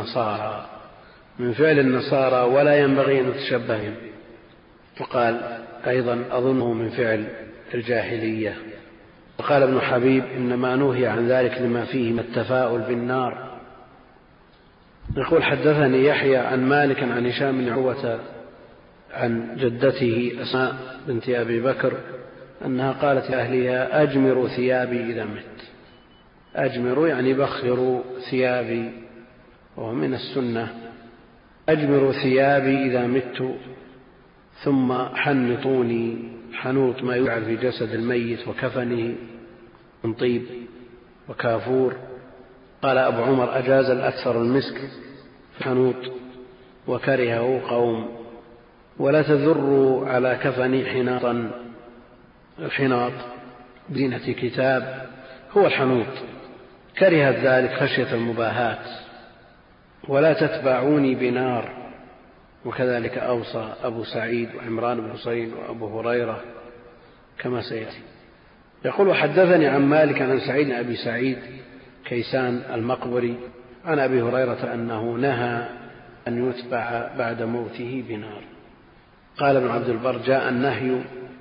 فعل النصارى ولا ينبغي أن نتشبه بهم. وقال أيضا: أظنه من فعل الجاهلية. وقال ابن حبيب: إنما نهي عن ذلك لما فيه من التفاؤل بالنار. يقول: حدثني يحيى عن مالك عن هشام بن عروة عن جدته أسماء بنت أبي بكر أنها قالت لأهلها: أجمروا ثيابي إذا مت. أجمروا يعني بخروا ثيابي، وهو من السنة. أجمروا ثيابي إذا مت ثم حنطوني. حنوط ما يجعل في جسد الميت، وكفنه من طيب وكافور. قال أبو عمر: أجاز الأكثر المسك في حنوط وكرهه قوم. ولا تذروا على كفني حناطا. الحناط بزينة كتاب هو الحنوط، كرهت ذلك خشية المباهات. ولا تتبعوني بنار، وكذلك أوصى أبو سعيد وعمران بن حسين وأبو هريرة كما سيأتي. يقول: وحدثني عن مالك عن سعيد أبي سعيد كيسان المقبري عن أبي هريرة أنه نهى أن يتبع بعد موته بنار. قال ابن عبد البر: جاء النهي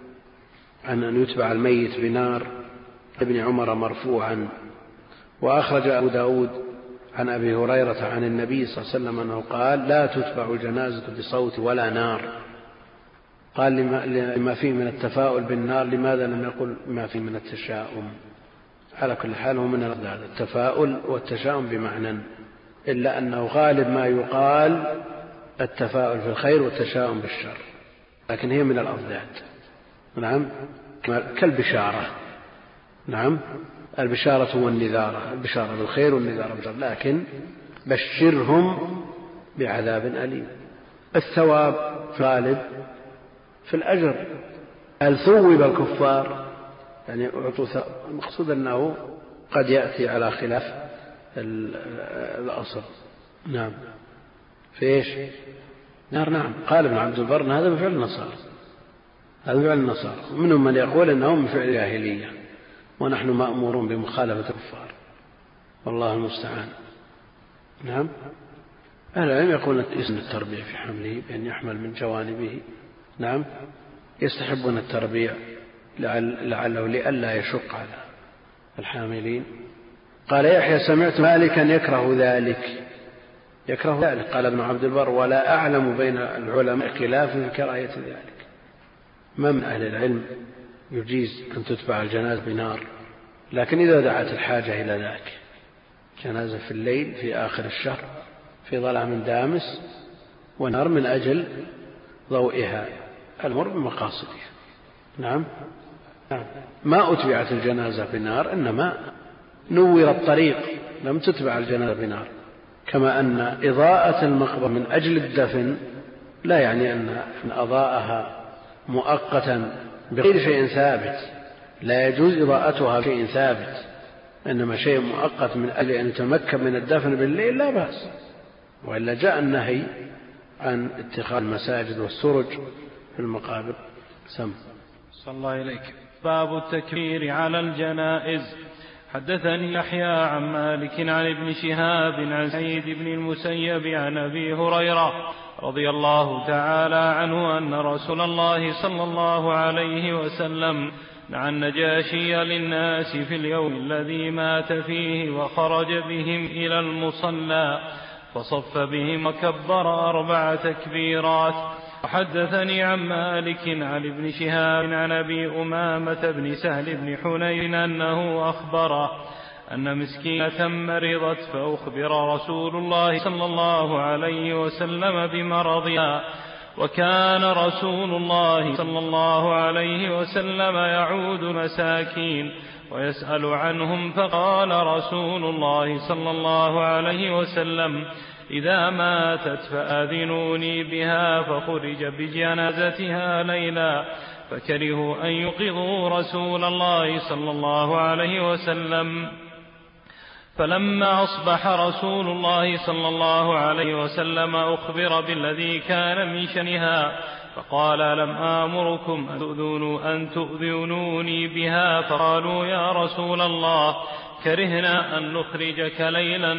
عن أن يتبع الميت بنار ابن عمر مرفوعا. وأخرج أبو داود عن أبي هريرة عن النبي صلى الله عليه وسلم أنه قال: لا تتبع الجنازة بصوت ولا نار. قال: لما فيه من التفاؤل بالنار، لماذا لم يقل ما فيه من التشاؤم؟ على كل حال هو من التفاؤل والتشاؤم بمعنى، إلا أنه غالب ما يقال التفاؤل في الخير والتشاؤم بالشر، لكن هي من الأضداد. نعم، كالبشارة. نعم، البشارة والنذارة، البشارة بالخير والنذارة بالشر، لكن بشرهم بعذاب أليم. الثواب غالب في الأجر. هل ثوب الكفار؟ يعني أعطوا المقصود أنه قد يأتي على خلاف الأصل. نعم، في إيش؟ نعم. قال ابن عبد البر: هذا بفعل النصارى، هذا بفعل النصارى. منهم من يقول أنه من فعل جاهلية، ونحن مأمورون بمخالفة الكفار، والله المستعان. نعم، أهل العلم يقولون إذن التربيع في حمله بأن يحمل من جوانبه. نعم، يستحبون التربيع لعله لئلا يشق على الحاملين. قال يحيى: سمعت مالكا يكره ذلك. قال ابن عبد البر: ولا أعلم بين العلماء خلاف في كراهية ذلك. ما من أهل العلم يجيز أن تتبع الجنازة بنار، لكن إذا دعت الحاجة إلى ذلك، جنازة في الليل في آخر الشهر في ظلام دامس ونار من أجل ضوئها، المر بمقاصدها. نعم، ما أتبعت الجنازة بنار، إنما نور الطريق، لم تتبع الجنازة بنار. كما أن إضاءة المقبرة من أجل الدفن لا يعني أن أضاءها مؤقتا بغير شيء ثابت، لا يجوز إضاءتها بشيء ثابت، إنما شيء مؤقت من أجل أن يتمكن من الدفن بالليل لا بأس. وإلا جاء النهي عن اتخاذ المساجد والسرج في المقابر. صلى الله إليك. باب التكبير على الجنائز. حدثني يحيى عن مالك عن ابن شهاب عن سعيد بن المسيب عن أبي هريرة رضي الله تعالى عنه أن رسول الله صلى الله عليه وسلم نعى النجاشي للناس في اليوم الذي مات فيه، وخرج بهم إلى المصلى فصف بهم وكبر 4 تكبيرات. وحدثني عن مالك عن ابن شهاب عن أبي أمامة بن سهل بن حنين أنه أخبره أن مسكينة مرضت، فأخبر رسول الله صلى الله عليه وسلم بمرضها، وكان رسول الله صلى الله عليه وسلم يعود مساكين ويسأل عنهم، فقال رسول الله صلى الله عليه وسلم: إذا ماتت فآذنوني بها. فخرج بجنازتها ليلا، فكرهوا أن يوقظوا رسول الله صلى الله عليه وسلم. فلما أصبح رسول الله صلى الله عليه وسلم أخبر بالذي كان من شأنها، فقال: لم آمركم أن تؤذنوني بها؟ فقالوا: يا رسول الله، كرهنا أن نخرجك ليلا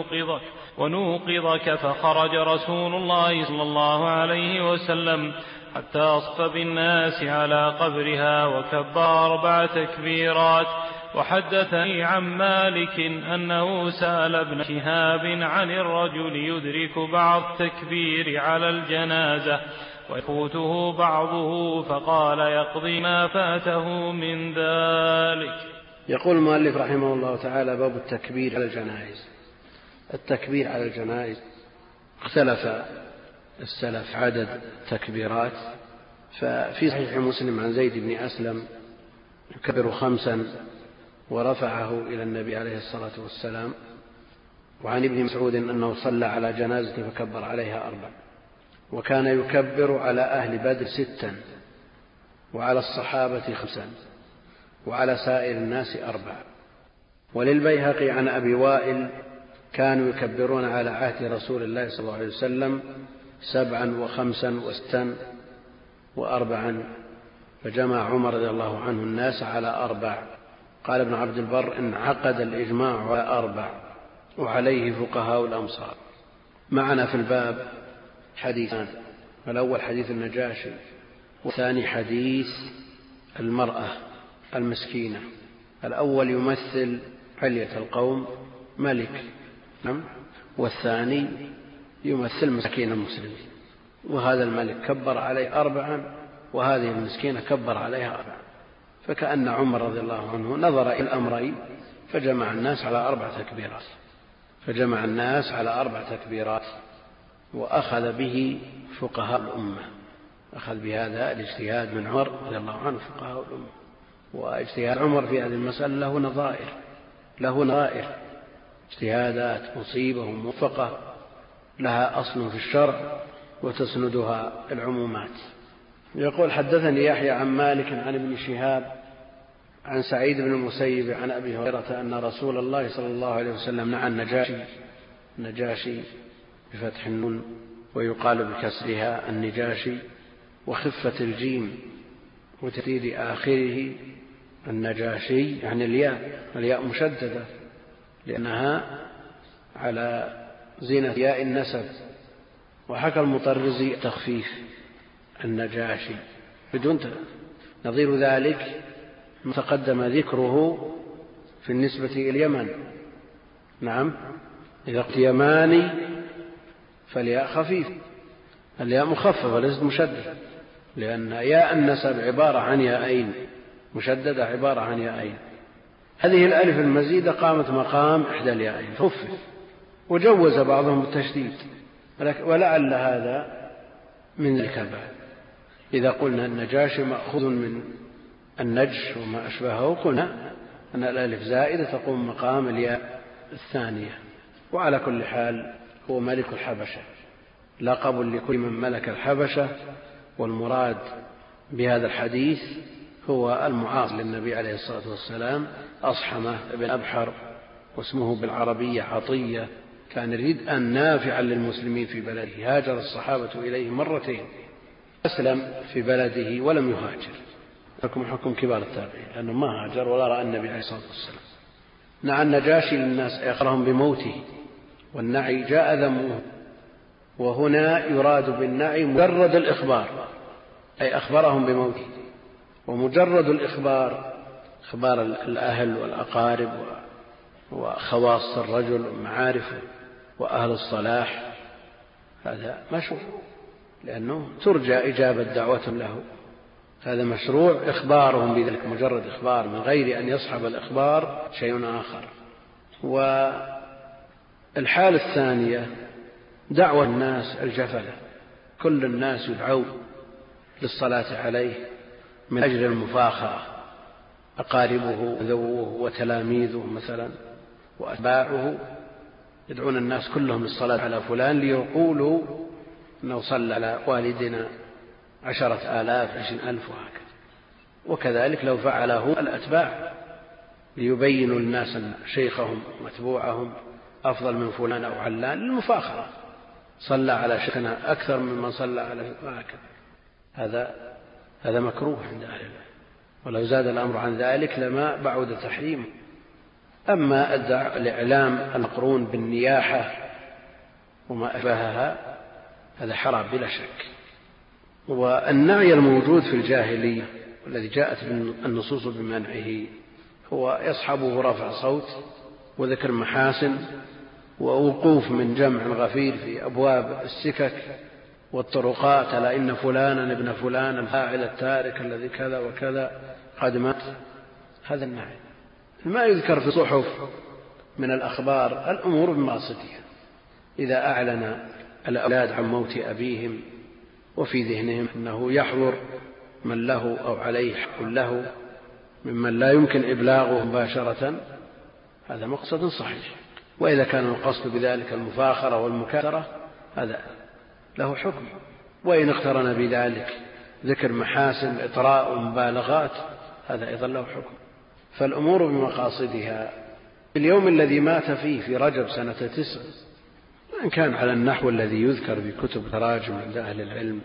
ونوقظك. فخرج رسول الله صلى الله عليه وسلم حتى أصف بالناس على قبرها وكبر 4 تكبيرات. وحدثني عن مالك أنه سأل ابن شهاب عن الرجل يدرك بعض التكبير على الجنازة ويفوته بعضه، فقال: يقضي ما فاته من ذلك. يقول المؤلف رحمه الله تعالى: باب التكبير على الجنائز. التكبير على الجنائز اختلف السلف عدد تكبيرات، ففي صحيح مسلم عن زيد بن أسلم يكبر 5 ورفعه إلى النبي عليه الصلاة والسلام. وعن ابن مسعود أنه صلى على جنازة فكبر عليها 4، وكان يكبر على أهل بدر 6 وعلى الصحابة 5. وعلى سائر الناس 4. وللبيهقي عن أبي وائل كانوا يكبرون على عهد رسول الله صلى الله عليه وسلم 7 و5 و6 و4، فجمع عمر رضي الله عنه الناس على 4. قال ابن عبد البر إن عقد الإجماع على 4 وعليه فقهاء الأمصار. معنا في الباب حديثان، الأول حديث النجاشي، والثاني حديث المرأة المسكينة. الأول يمثل علية القوم ملك، والثاني يمثل مسكين المسلمين، وهذا الملك كبر عليه 4 وهذه المسكينة كبر عليها 4، فكأن عمر رضي الله عنه نظر إلى الأمرين فجمع الناس على 4 تكبيرات، وأخذ به فقهاء الأمة، أخذ بهذا الاجتهاد من عمر رضي الله عنه فقهاء الأمة. واجتهاد عمر في هذه المسألة له نظائر اجتهادات مصيبة وموفقة لها أصل في الشرع وتسندها العمومات. يقول حدثني يحيى عن مالك عن ابن شهاب عن سعيد بن المسيب عن أبي هريرة أن رسول الله صلى الله عليه وسلم نعى النجاشي بفتح النون ويقال بكسرها النجاشي وخفة الجيم وتشديد آخره النجاشي، يعني الياء مشددة لأنها على زينة ياء النسب. وحكى المطرزي تخفيف النجاشي بدون نظير ذلك ما تقدم ذكره في النسبة إلى اليمن. نعم، إذا قلت يماني فالياء خفيف، الياء مخففة ليست مشددة، لأن ياء النسب عبارة عن ياءين مشددة، عبارة عن ياءين. هذه الألف المزيدة قامت مقام إحدى الياءين خفف، وجوز بعضهم التشديد، ولعل هذا من ذلك الباب. إذا قلنا النجاشي مأخوذ من النجش وما أشبهه قلنا أن الألف زائدة تقوم مقام الياء الثانية. وعلى كل حال هو ملك الحبشة، لقب لكل من ملك الحبشة، والمراد بهذا الحديث هو المعاصر للنبي عليه الصلاة والسلام أصحمة بن أبحر، واسمه بالعربية عطية، كان ردءا نافعا للمسلمين في بلده، هاجر الصحابة إليه 2 مرتين، أسلم في بلده ولم يهاجر، حكم كبار التابعين لأنه ما هاجر ولا رأى النبي عليه الصلاة والسلام. نعى النجاشي للناس أخبرهم بموته، والنعي جاء ذمه، وهنا يراد بالنعي مجرد الإخبار، أي أخبرهم بموته. ومجرد الإخبار إخبار الأهل والأقارب وخواص الرجل ومعارفه وأهل الصلاح، هذا مشروع لأنه ترجى إجابة دعوتهم له، هذا مشروع إخبارهم بذلك، مجرد إخبار من غير أن يصحب الإخبار شيء آخر. والحالة الثانية دعوة الناس الجفلة، كل الناس يدعون للصلاة عليه من أجل المفاخرة، أقاربه وذووه وتلاميذه مثلا وأتباعه يدعون الناس كلهم للصلاة على فلان ليقولوا أنه صلى على والدنا 10,000 20,000 وهكذا. وكذلك لو فعله الأتباع ليبينوا الناس أن شيخهم ومتبوعهم أفضل من فلان أو علان للمفاخرة، صلى على شيخنا أكثر ممن صلى على هكذا، هذا مكروه عند أهل الله، ولو زاد الأمر عن ذلك لما بعد تحريمه. أما الإعلام المقرون بالنياحة وما أشبهها هذا حرام بلا شك. والنعي الموجود في الجاهلية والذي جاءت النصوص بمنعه هو يصحبه رفع صوت وذكر محاسن ووقوف من جمع غفير في أبواب السكك والطرقات على إن فلانا ابن فلان الفاعل التارك الذي كذا وكذا قد مات، هذا النعي. ما يذكر في صحف من الأخبار الأمور بمقصدها، إذا أعلن الأولاد عن موت أبيهم وفي ذهنهم أنه يحضر من له أو عليه حق له ممن لا يمكن إبلاغه مباشرة، هذا مقصد صحيح. وإذا كان القصد بذلك المفاخرة والمكاثرة هذا له حكم، وإن اقترن بذلك ذكر محاسن إطراء ومبالغات هذا أيضا له حكم. فالأمور بمقاصدها. في اليوم الذي مات فيه في رجب سنة 9 إن كان على النحو الذي يذكر بكتب تراجم عند أهل العلم،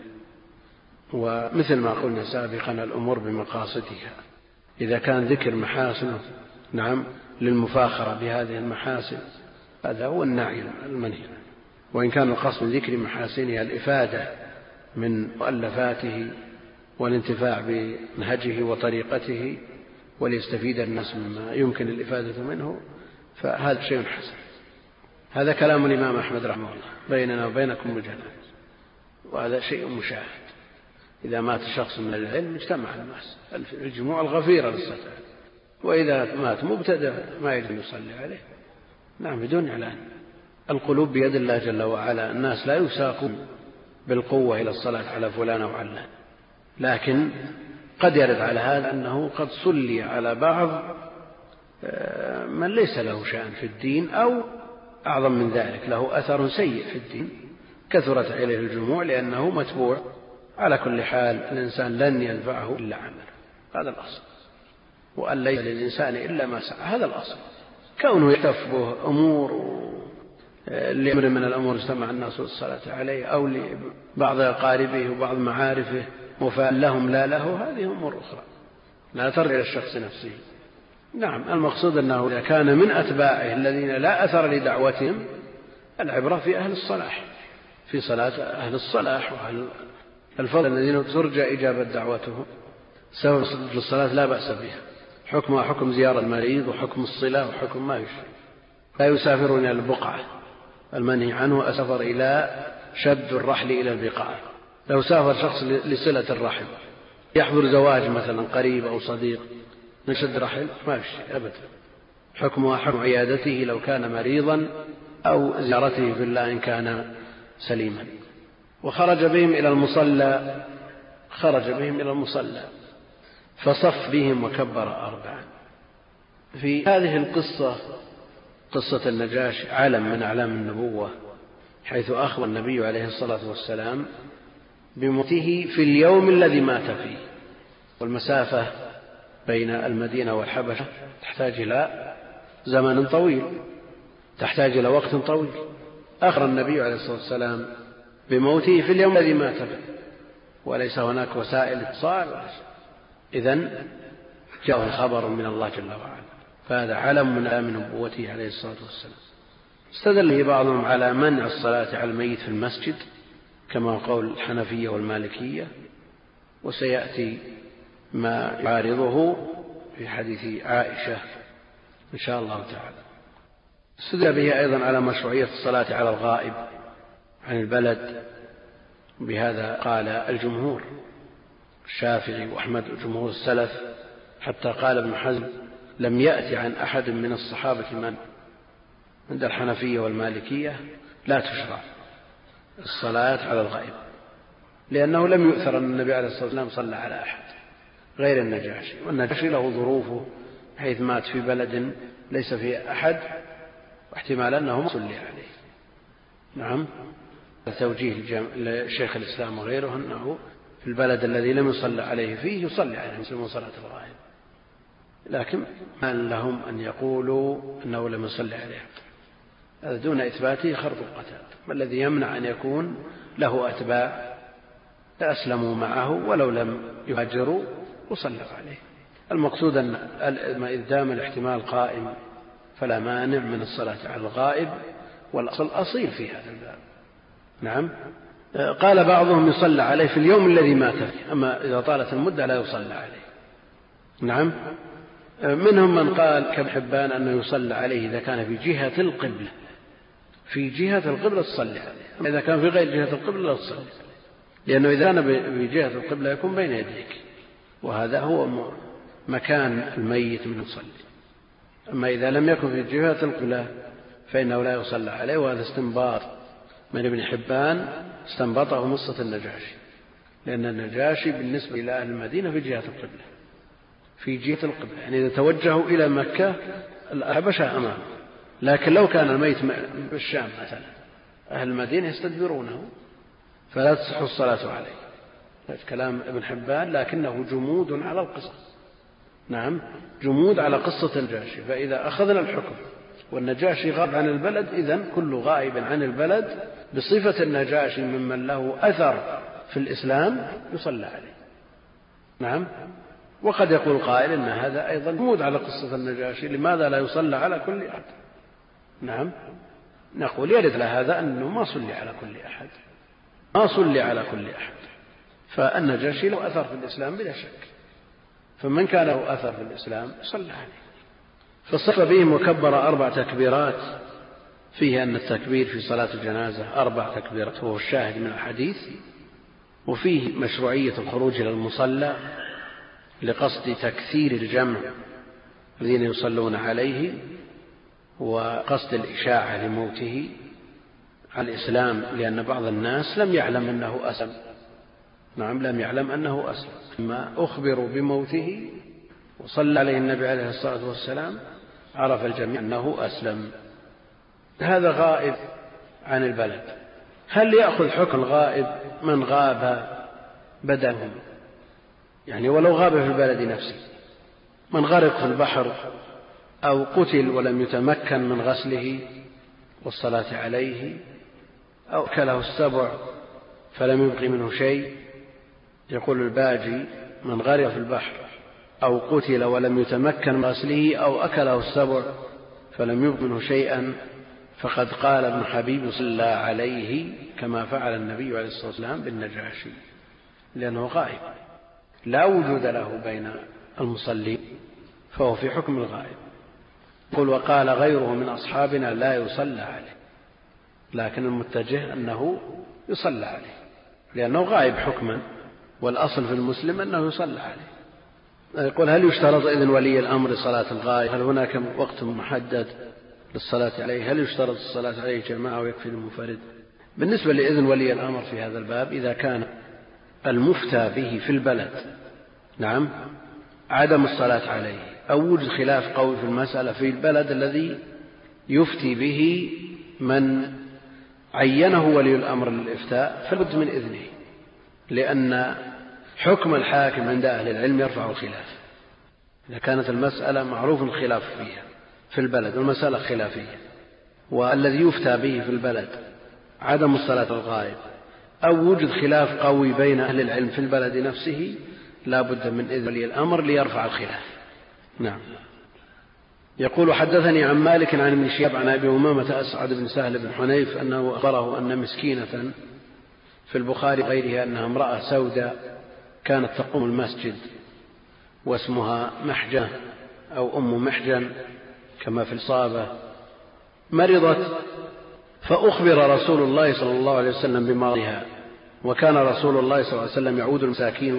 ومثل ما قلنا سابقا الأمور بمقاصدها، إذا كان ذكر محاسن نعم للمفاخرة بهذه المحاسن هذا هو النعي المنهي، وإن كان القصد من ذكر محاسنها الإفادة من مؤلفاته والانتفاع بنهجه وطريقته وليستفيد الناس مما يمكن الإفادة منه فهذا شيء حسن. هذا كلام الإمام أحمد رحمه الله بيننا وبينكم بالجنائز، وهذا شيء مشاهد. إذا مات شخص من العلم اجتمع الناس الجموع الغفيرة للصلاة، وإذا مات مبتدع ما يجب يصلي عليه نعم بدون إعلان. القلوب بيد الله جل وعلا، الناس لا يساقون بالقوة إلى الصلاة على فلان أو علان، لكن قد يرد على هذا أنه قد صلي على بعض من ليس له شأن في الدين، أو أعظم من ذلك له أثر سيء في الدين كثرت عليه الجموع لأنه متبوع. على كل حال الإنسان لن ينفعه إلا عمله، هذا الأصل، وأن ليس للإنسان إلا ما سعى، هذا الأصل. كونه يكتف به أمور لأمر من الأمور اجتمع الناس الصلاة عليه، أو لبعض أقاربه وبعض معارفه وفاء لهم لا له، هذه أمور أخرى لا ترجع للشخص نفسه. نعم المقصود أنه إذا كان من أتباعه الذين لا أثر لدعوتهم، العبرة في أهل الصلاح، في صلاة أهل الصلاح وأهل الفضل الذين ترجى إجابة دعوتهم. سبب الصلاة لا بأس بها، حكمها حكم زيارة المريض وحكم الصلاة وحكم ما يشاء. لا يسافرون إلى البقعة، المنهي عنه أسفر إلى شد الرحل إلى البقاع. لو سافر شخص لصلة الرحم يحضر زواج مثلا قريب أو صديق نشد رحل ما يشاء أبدا، حكمها حكم عيادته لو كان مريضا أو زيارته في الله إن كان سليما. وخرج بهم إلى المصلى، خرج بهم إلى المصلى فصف بهم وكبر 4. في هذه القصة قصة النجاشي علم من أعلام النبوة، حيث أخبر النبي عليه الصلاة والسلام بموته في اليوم الذي مات فيه، والمسافة بين المدينة والحبشة تحتاج إلى زمن طويل، تحتاج إلى وقت طويل. أخبر النبي عليه الصلاة والسلام بموته في اليوم الذي مات فيه، وليس هناك وسائل اتصال، إذن جاء الخبر من الله جل وعلا، فهذا علم من أعلام نبوته عليه الصلاة والسلام. استدل بعضهم على منع الصلاة على الميت في المسجد كما قول الحنفية والمالكية، وسيأتي ما يعارضه في حديث عائشة إن شاء الله تعالى. استدل به أيضا على مشروعية الصلاة على الغائب عن البلد، بهذا قال الجمهور الشافعي وأحمد وجمهور السلف، حتى قال ابن حزم لم يأتي عن أحد من الصحابة من. عند الحنفية والمالكية لا تشرع الصلاة على الغائب، لأنه لم يؤثر أن النبي عليه الصلاة والسلام صلى على أحد غير النجاشي، والنجاشي له ظروفه حيث مات في بلد ليس فيه أحد، واحتمال أنه صلي عليه. نعم توجيه لشيخ الإسلام وغيره أنه في البلد الذي لم يصلى عليه فيه يصلي عليه المسلمون صلاة الغائب، لكن ما لهم أن يقولوا أنه لم يصلي عليه، هذا دون إثباته خرط القتال. ما الذي يمنع أن يكون له أتباع أسلموا معه ولو لم يهاجروا وصلوا عليه؟ المقصود أن ما دام الاحتمال قائم فلا مانع من الصلاة على الغائب، والأصل أصيل في هذا الباب. نعم قال بعضهم يصلى عليه في اليوم الذي مات فيه، أما إذا طالت المدة لا يصلى عليه. نعم منهم من قال كابن حبان أنه يصلى عليه إذا كان في جهة القبلة، في جهة القبلة تصلي عليه، أما إذا كان في غير جهة القبلة لا تصلي عليه، لأنه إذا كان بجهة القبلة يكون بين يديك، وهذا هو مكان الميت من يصلي. أما إذا لم يكن في جهة القبلة فإنه لا يصلى عليه، وهذا استنباط من ابن حبان استنبطه مصة النجاشي، لأن النجاشي بالنسبة إلى أهل المدينة في جهة القبلة، في جهة القبلة، يعني إذا توجهوا إلى مكة الحبشة أمامه، لكن لو كان الميت بالشام مثلا أهل المدينة يستدبرونه فلا تصح الصلاة عليه. كلام ابن حبان لكنه جمود على القصص، نعم، جمود على قصة النجاشي. فإذا أخذنا الحكم والنجاشي غاب عن البلد، إذن كل غائب عن البلد بصفة النجاشي ممن له أثر في الإسلام يصلى عليه. نعم. وقد يقول قائل إن هذا أيضا جمود على قصة النجاشي، لماذا لا يصلى على كل أحد؟ نعم، نقول يرد لهذا أنه ما صلي على كل أحد، ما صلي على كل أحد، فالنجاشي له أثر في الإسلام بلا شك، فمن كان له أثر في الإسلام صلى عليه. فصف بهم وكبر 4 تكبيرات، فيه أن التكبير في صلاة الجنازة 4 تكبيرات وهو الشاهد من الحديث، وفيه مشروعية الخروج إلى المصلى لقصد تكثير الجمع الذين يصلون عليه، وقصد الإشاعة لموته على الإسلام، لأن بعض الناس لم يعلم أنه أسلم. نعم، لم يعلم أنه أسلم، ما أخبروا بموته وصلى عليه النبي عليه الصلاة والسلام عرف الجميع أنه أسلم. هذا غائب عن البلد. هل يأخذ حكم الغائب من غاب بدنه؟ يعني ولو غاب في البلد نفسه، من غرق في البحر أو قتل ولم يتمكن من غسله والصلاة عليه، أو أكله السبع فلم يبق منه شيء. يقول الباجي: من غرق في البحر أو قتل ولم يتمكن من غسله أو أكله السبع فلم يبق منه شيئا، فقد قال ابن حبيب صلى عليه كما فعل النبي عليه الصلاة والسلام بالنجاشي، لأنه غائب لا وجود له بين المصلين، فهو في حكم الغائب. قل: وقال غيره من أصحابنا لا يصلى عليه، لكن المتجه أنه يصلى عليه لأنه غائب حكما، والأصل في المسلم أنه يصلى عليه. يقول: هل يشترط إذن ولي الأمر صلاة الغائب؟ هل هناك وقت محدد للصلاة عليه؟ هل يشترط الصلاة عليه جماعة ويكفي المنفرد؟ بالنسبة لإذن ولي الأمر في هذا الباب، إذا كان المفتى به في البلد نعم عدم الصلاة عليه أو وجد خلاف قوي في المسألة في البلد الذي يفتي به من عينه ولي الأمر للإفتاء، فلابد من إذنه، لأن حكم الحاكم عند أهل العلم يرفع الخلاف. إذا كانت المسألة معروف الخلاف فيها في البلد والمسألة خلافية، والذي يفتى به في البلد عدم الصلاة الغائب أو وجد خلاف قوي بين أهل العلم في البلد نفسه، لا بد من إذن ولي الأمر ليرفع الخلاف. نعم. يقول: حدثني عن مالك عن ابن شهاب عن أبي أمامة أسعد بن سهل بن حنيف أنه أخبره أن مسكينة في البخاري غيرها أنها امرأة سوداء كانت تقوم المسجد واسمها محجة أو أم محجن كما في الصابة، مرضت فأخبر رسول الله صلى الله عليه وسلم بمرضها، وكان رسول الله صلى الله عليه وسلم يعود المساكين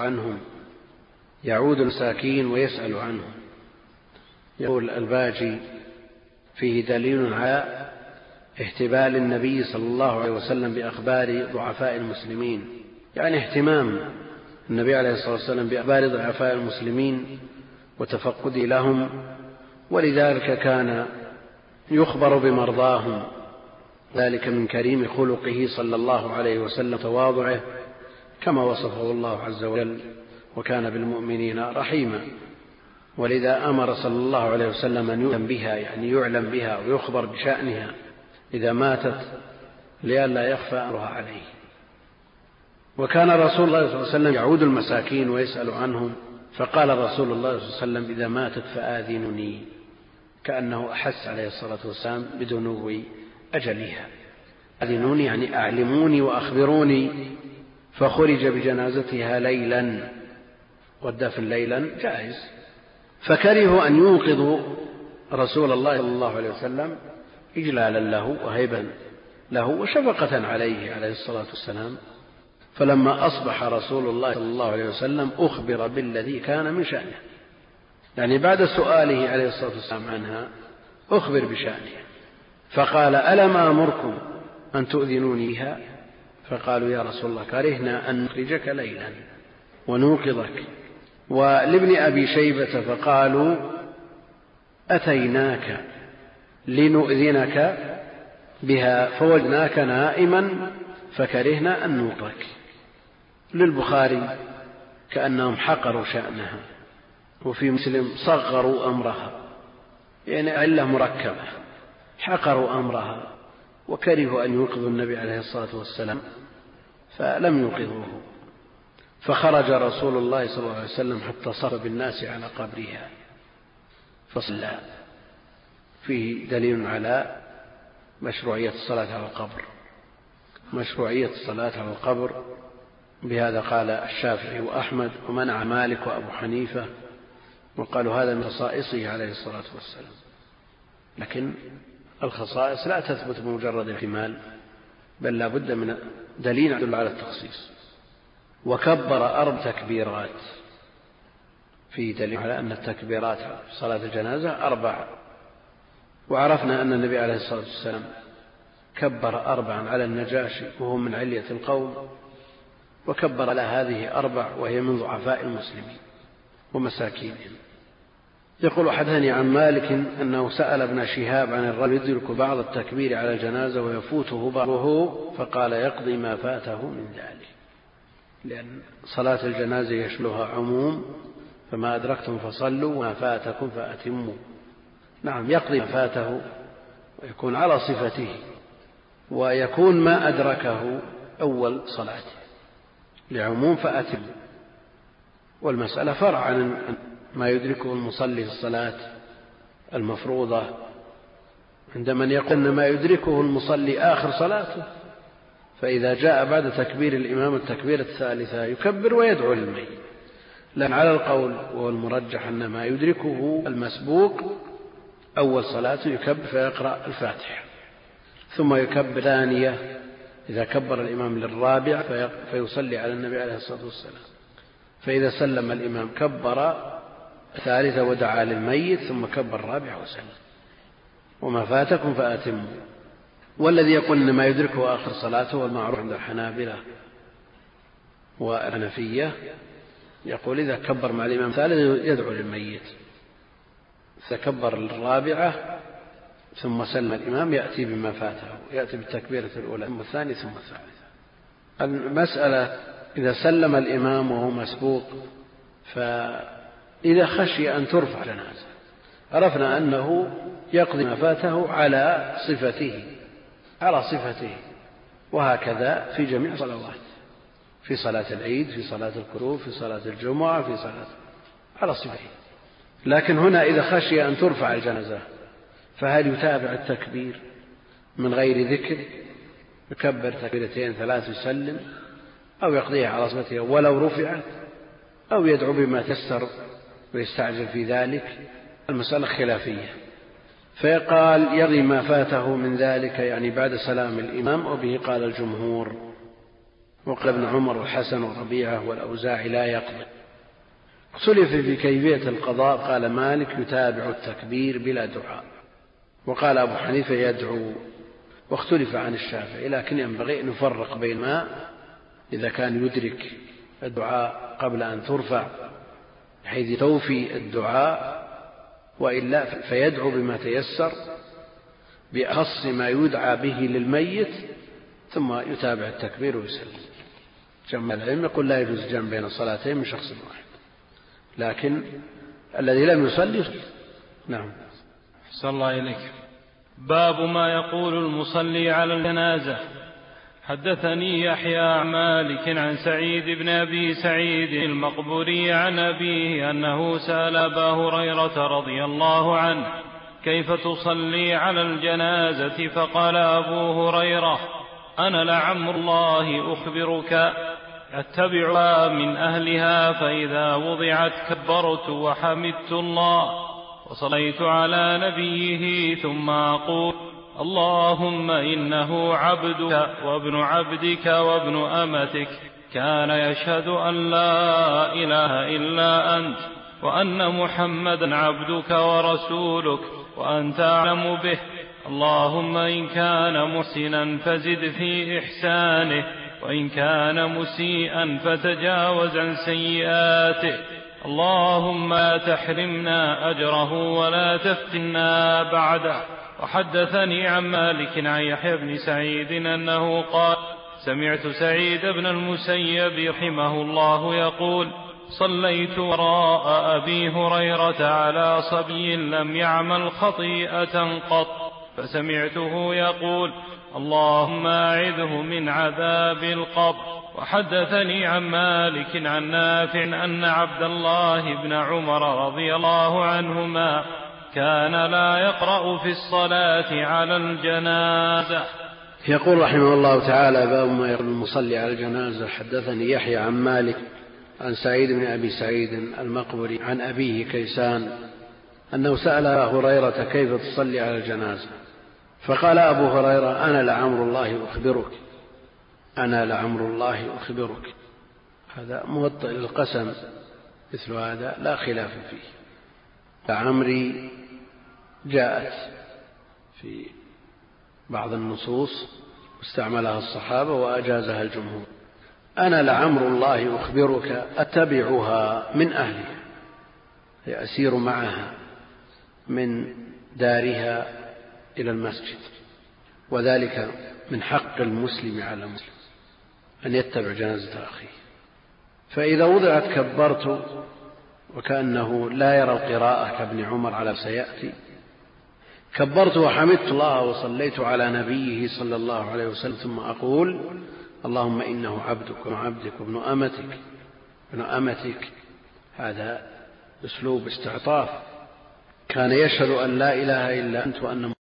ويسأل عنهم. يقول الباجي: فيه دليل على اهتبال النبي صلى الله عليه وسلم بأخبار ضعفاء المسلمين، يعني اهتمام النبي عليه الصلاة والسلام بأخبار ضعفاء المسلمين وتفقده لهم، ولذلك كان يخبر بمرضاهم، ذلك من كريم خلقه صلى الله عليه وسلم تواضعه كما وصفه الله عز وجل: وكان بالمؤمنين رحيما. ولذا أمر صلى الله عليه وسلم أن يؤذن بها، يعني يعلم بها ويخبر بشأنها إذا ماتت لئلا يخفى أمرها عليه. وكان رسول الله صلى الله عليه وسلم يعود المساكين ويسأل عنهم، فقال رسول الله صلى الله عليه وسلم: إذا ماتت فآذنني، كأنه أحس عليه الصلاة والسلام بدنو أجلها. آذنوني يعني أعلموني وأخبروني. فخرج بجنازتها ليلا، والدفن ليلا جائز، فكرهوا أن يوقظوا رسول الله صلى الله عليه وسلم إجلالا له وهيبا له وشفقة عليه عليه الصلاة والسلام. فلما أصبح رسول الله صلى الله عليه وسلم أخبر بالذي كان من شأنه، يعني بعد سؤاله عليه الصلاة والسلام عنها أخبر بشأنها، فقال: ألم أمركم أن تؤذنوني بها؟ فقالوا: يا رسول الله كرهنا أن نخرجك ليلا ونوقظك. ولابن أبي شيبة فقالوا: أتيناك لنؤذنك بها فوجدناك نائما فكرهنا أن نوقظك. للبخاري كأنهم حقروا شأنها وفي مسلم صغروا أمرها، يعني علة مركبة، حقروا أمرها وكرهوا أن يوقظوا النبي عليه الصلاة والسلام فلم يوقظوه، فخرج رسول الله صلى الله عليه وسلم حتى صف بالناس على قبرها فصلى. فيه دليل على مشروعية الصلاة على القبر، مشروعية الصلاة على القبر، بهذا قال الشافعي وأحمد ومنع مالك وأبو حنيفة، وقالوا هذا من خصائصه عليه الصلاة والسلام. لكن الخصائص لا تثبت بمجرد الاحتمال، بل لا بد من دليل يدل على التخصيص. وكبر 4 تكبيرات، في دليل على أن التكبيرات في صلاة الجنازة 4. وعرفنا أن النبي عليه الصلاة والسلام كبر 4 على النجاشي وهو من علية القوم، وكبر على هذه 4 وهي من ضعفاء المسلمين ومساكينهم. يقول حدثني عن مالك أنه سأل ابن شهاب عن الرجل يدرك بعض التكبير على الجنازة ويفوته بعضه، فقال يقضي ما فاته من ذلك، لأن صلاة الجنازة يشملها عموم، فما أدركتم فصلوا وما فاتكم فأتموا. نعم، يقضي ما فاته ويكون على صفته، ويكون ما أدركه أول صلاته لعموم فأتموا. والمسألة فرع عن ما يدركه المصلي في الصلاة المفروضة، عند من يقول أن ما يدركه المصلي آخر صلاته، فإذا جاء بعد تكبير الإمام التكبيرة الثالثة يكبر ويدعو للميت. لأن على القول والمرجح أن ما يدركه المسبوق أول صلاته يكبر فيقرأ الفاتحة، ثم يكبر ثانية إذا كبر الإمام للرابع فيصلي على النبي عليه الصلاة والسلام، فإذا سلم الإمام كبر ثالثة ودعا للميت، ثم كبر الرابع وسلم. وما فاتكم فأتموا. والذي يقول إن ما يدركه آخر صلاته والمعروف عند الحنابلة والحنفية يقول إذا كبر مع الإمام ثالث يدعو للميت، فكبر الرابعة ثم سلم الإمام يأتي بما فاته، يأتي بالتكبيرة الأولى ثم الثانية ثم الثالثة. المسألة إذا سلم الإمام وهو مسبوق، فإذا خشي أن ترفع جنازة عرفنا أنه يقضي ما فاته على صفته، وهكذا في جميع صلوات، في صلاة العيد، في صلاة الكروب، في صلاة الجمعة، في صلاة على صفته. لكن هنا إذا خشي أن ترفع الجنازة فهل يتابع التكبير من غير ذكر، يكبر تكبيرتين 3 يسلم، أو يقضيها على صفته ولو رفعت، أو يدعو بما تيسر ويستعجل في ذلك؟ المسألة خلافية. فيقال يقضي ما فاته من ذلك يعني بعد سلام الإمام، وبه قال الجمهور، وقال ابن عمر والحسن وربيعة والأوزاعي لا يقضي. اختلف في كيفية القضاء، قال مالك يتابع التكبير بلا دعاء، وقال أبو حنيفة يدعو، واختلف عن الشافعي، لكن ينبغي أن نفرق بين ما إذا كان يدرك الدعاء قبل أن ترفع حيث توفي الدعاء، وإلا فيدعو بما تيسر بأخص ما يدعى به للميت، ثم يتابع التكبير ويسلم. جمع العلم يقول لا يجوز الجمع بين الصلاتين من شخص واحد، لكن الذي لم يصلي. نعم. أحسن الله إليك. باب ما يقول المصلي على الجنازة. حدثني يحيى عن مالك عن سعيد بن أبي سعيد المقبوري عن أبيه أنه سأل أبا هريرة رضي الله عنه كيف تصلي على الجنازة، فقال أبو هريرة أنا لعمر الله أخبرك، أتبعها من أهلها، فإذا وضعت كبرت وحمدت الله وصليت على نبيه، ثم أقول اللهم إنه عبدك وابن عبدك وابن أمتك، كان يشهد أن لا إله إلا أنت، وأن محمدا عبدك ورسولك، وأنت أعلم به، اللهم إن كان محسنا فزد في إحسانه، وإن كان مسيئا فتجاوز عن سيئاته، اللهم لا تحرمنا أجره ولا تفتنا بعده. وحدثني عن مالك عن يحيى بن سعيد أنه قال سمعت سعيد بن المسيب رحمه الله يقول صليت وراء أبي هريرة على صبي لم يعمل خطيئة قط، فسمعته يقول: اللهم أعذه من عذاب القبر. وحدثني عن مالك عن نافع أن عبد الله بن عمر رضي الله عنهما كان لا يقرأ في الصلاة على الجنازة. يقول رحمه الله تعالى: باب ما يقول المصلي على الجنازة. حدثني يحيى عن مالك عن سعيد بن أبي سعيد المقبري عن أبيه كيسان أنه سأل أبا هريرة: كيف تصلي على الجنازة؟ فقال أبو هريرة: أنا لعمر الله أخبرك، أنا لعمر الله أخبرك. هذا موطئ للقسم، مثل هذا لا خلاف فيه. لعمري جاءت في بعض النصوص واستعملها الصحابة وأجازها الجمهور. أنا لعمر الله أخبرك أتبعها من أهلها، أسير معها من دارها إلى المسجد، وذلك من حق المسلم على المسلم أن يتبع جنازة أخيه. فإذا وضعت كبرت، وكأنه لا يرى القراءة كابن عمر على سيأتي. كبرت وحمدت الله وصليت على نبيه صلى الله عليه وسلم، ثم أقول: اللهم إنه عبدك وعبدك وابن أمتك. هذا أسلوب استعطاف. كان يشهد أن لا إله إلا أنت وأن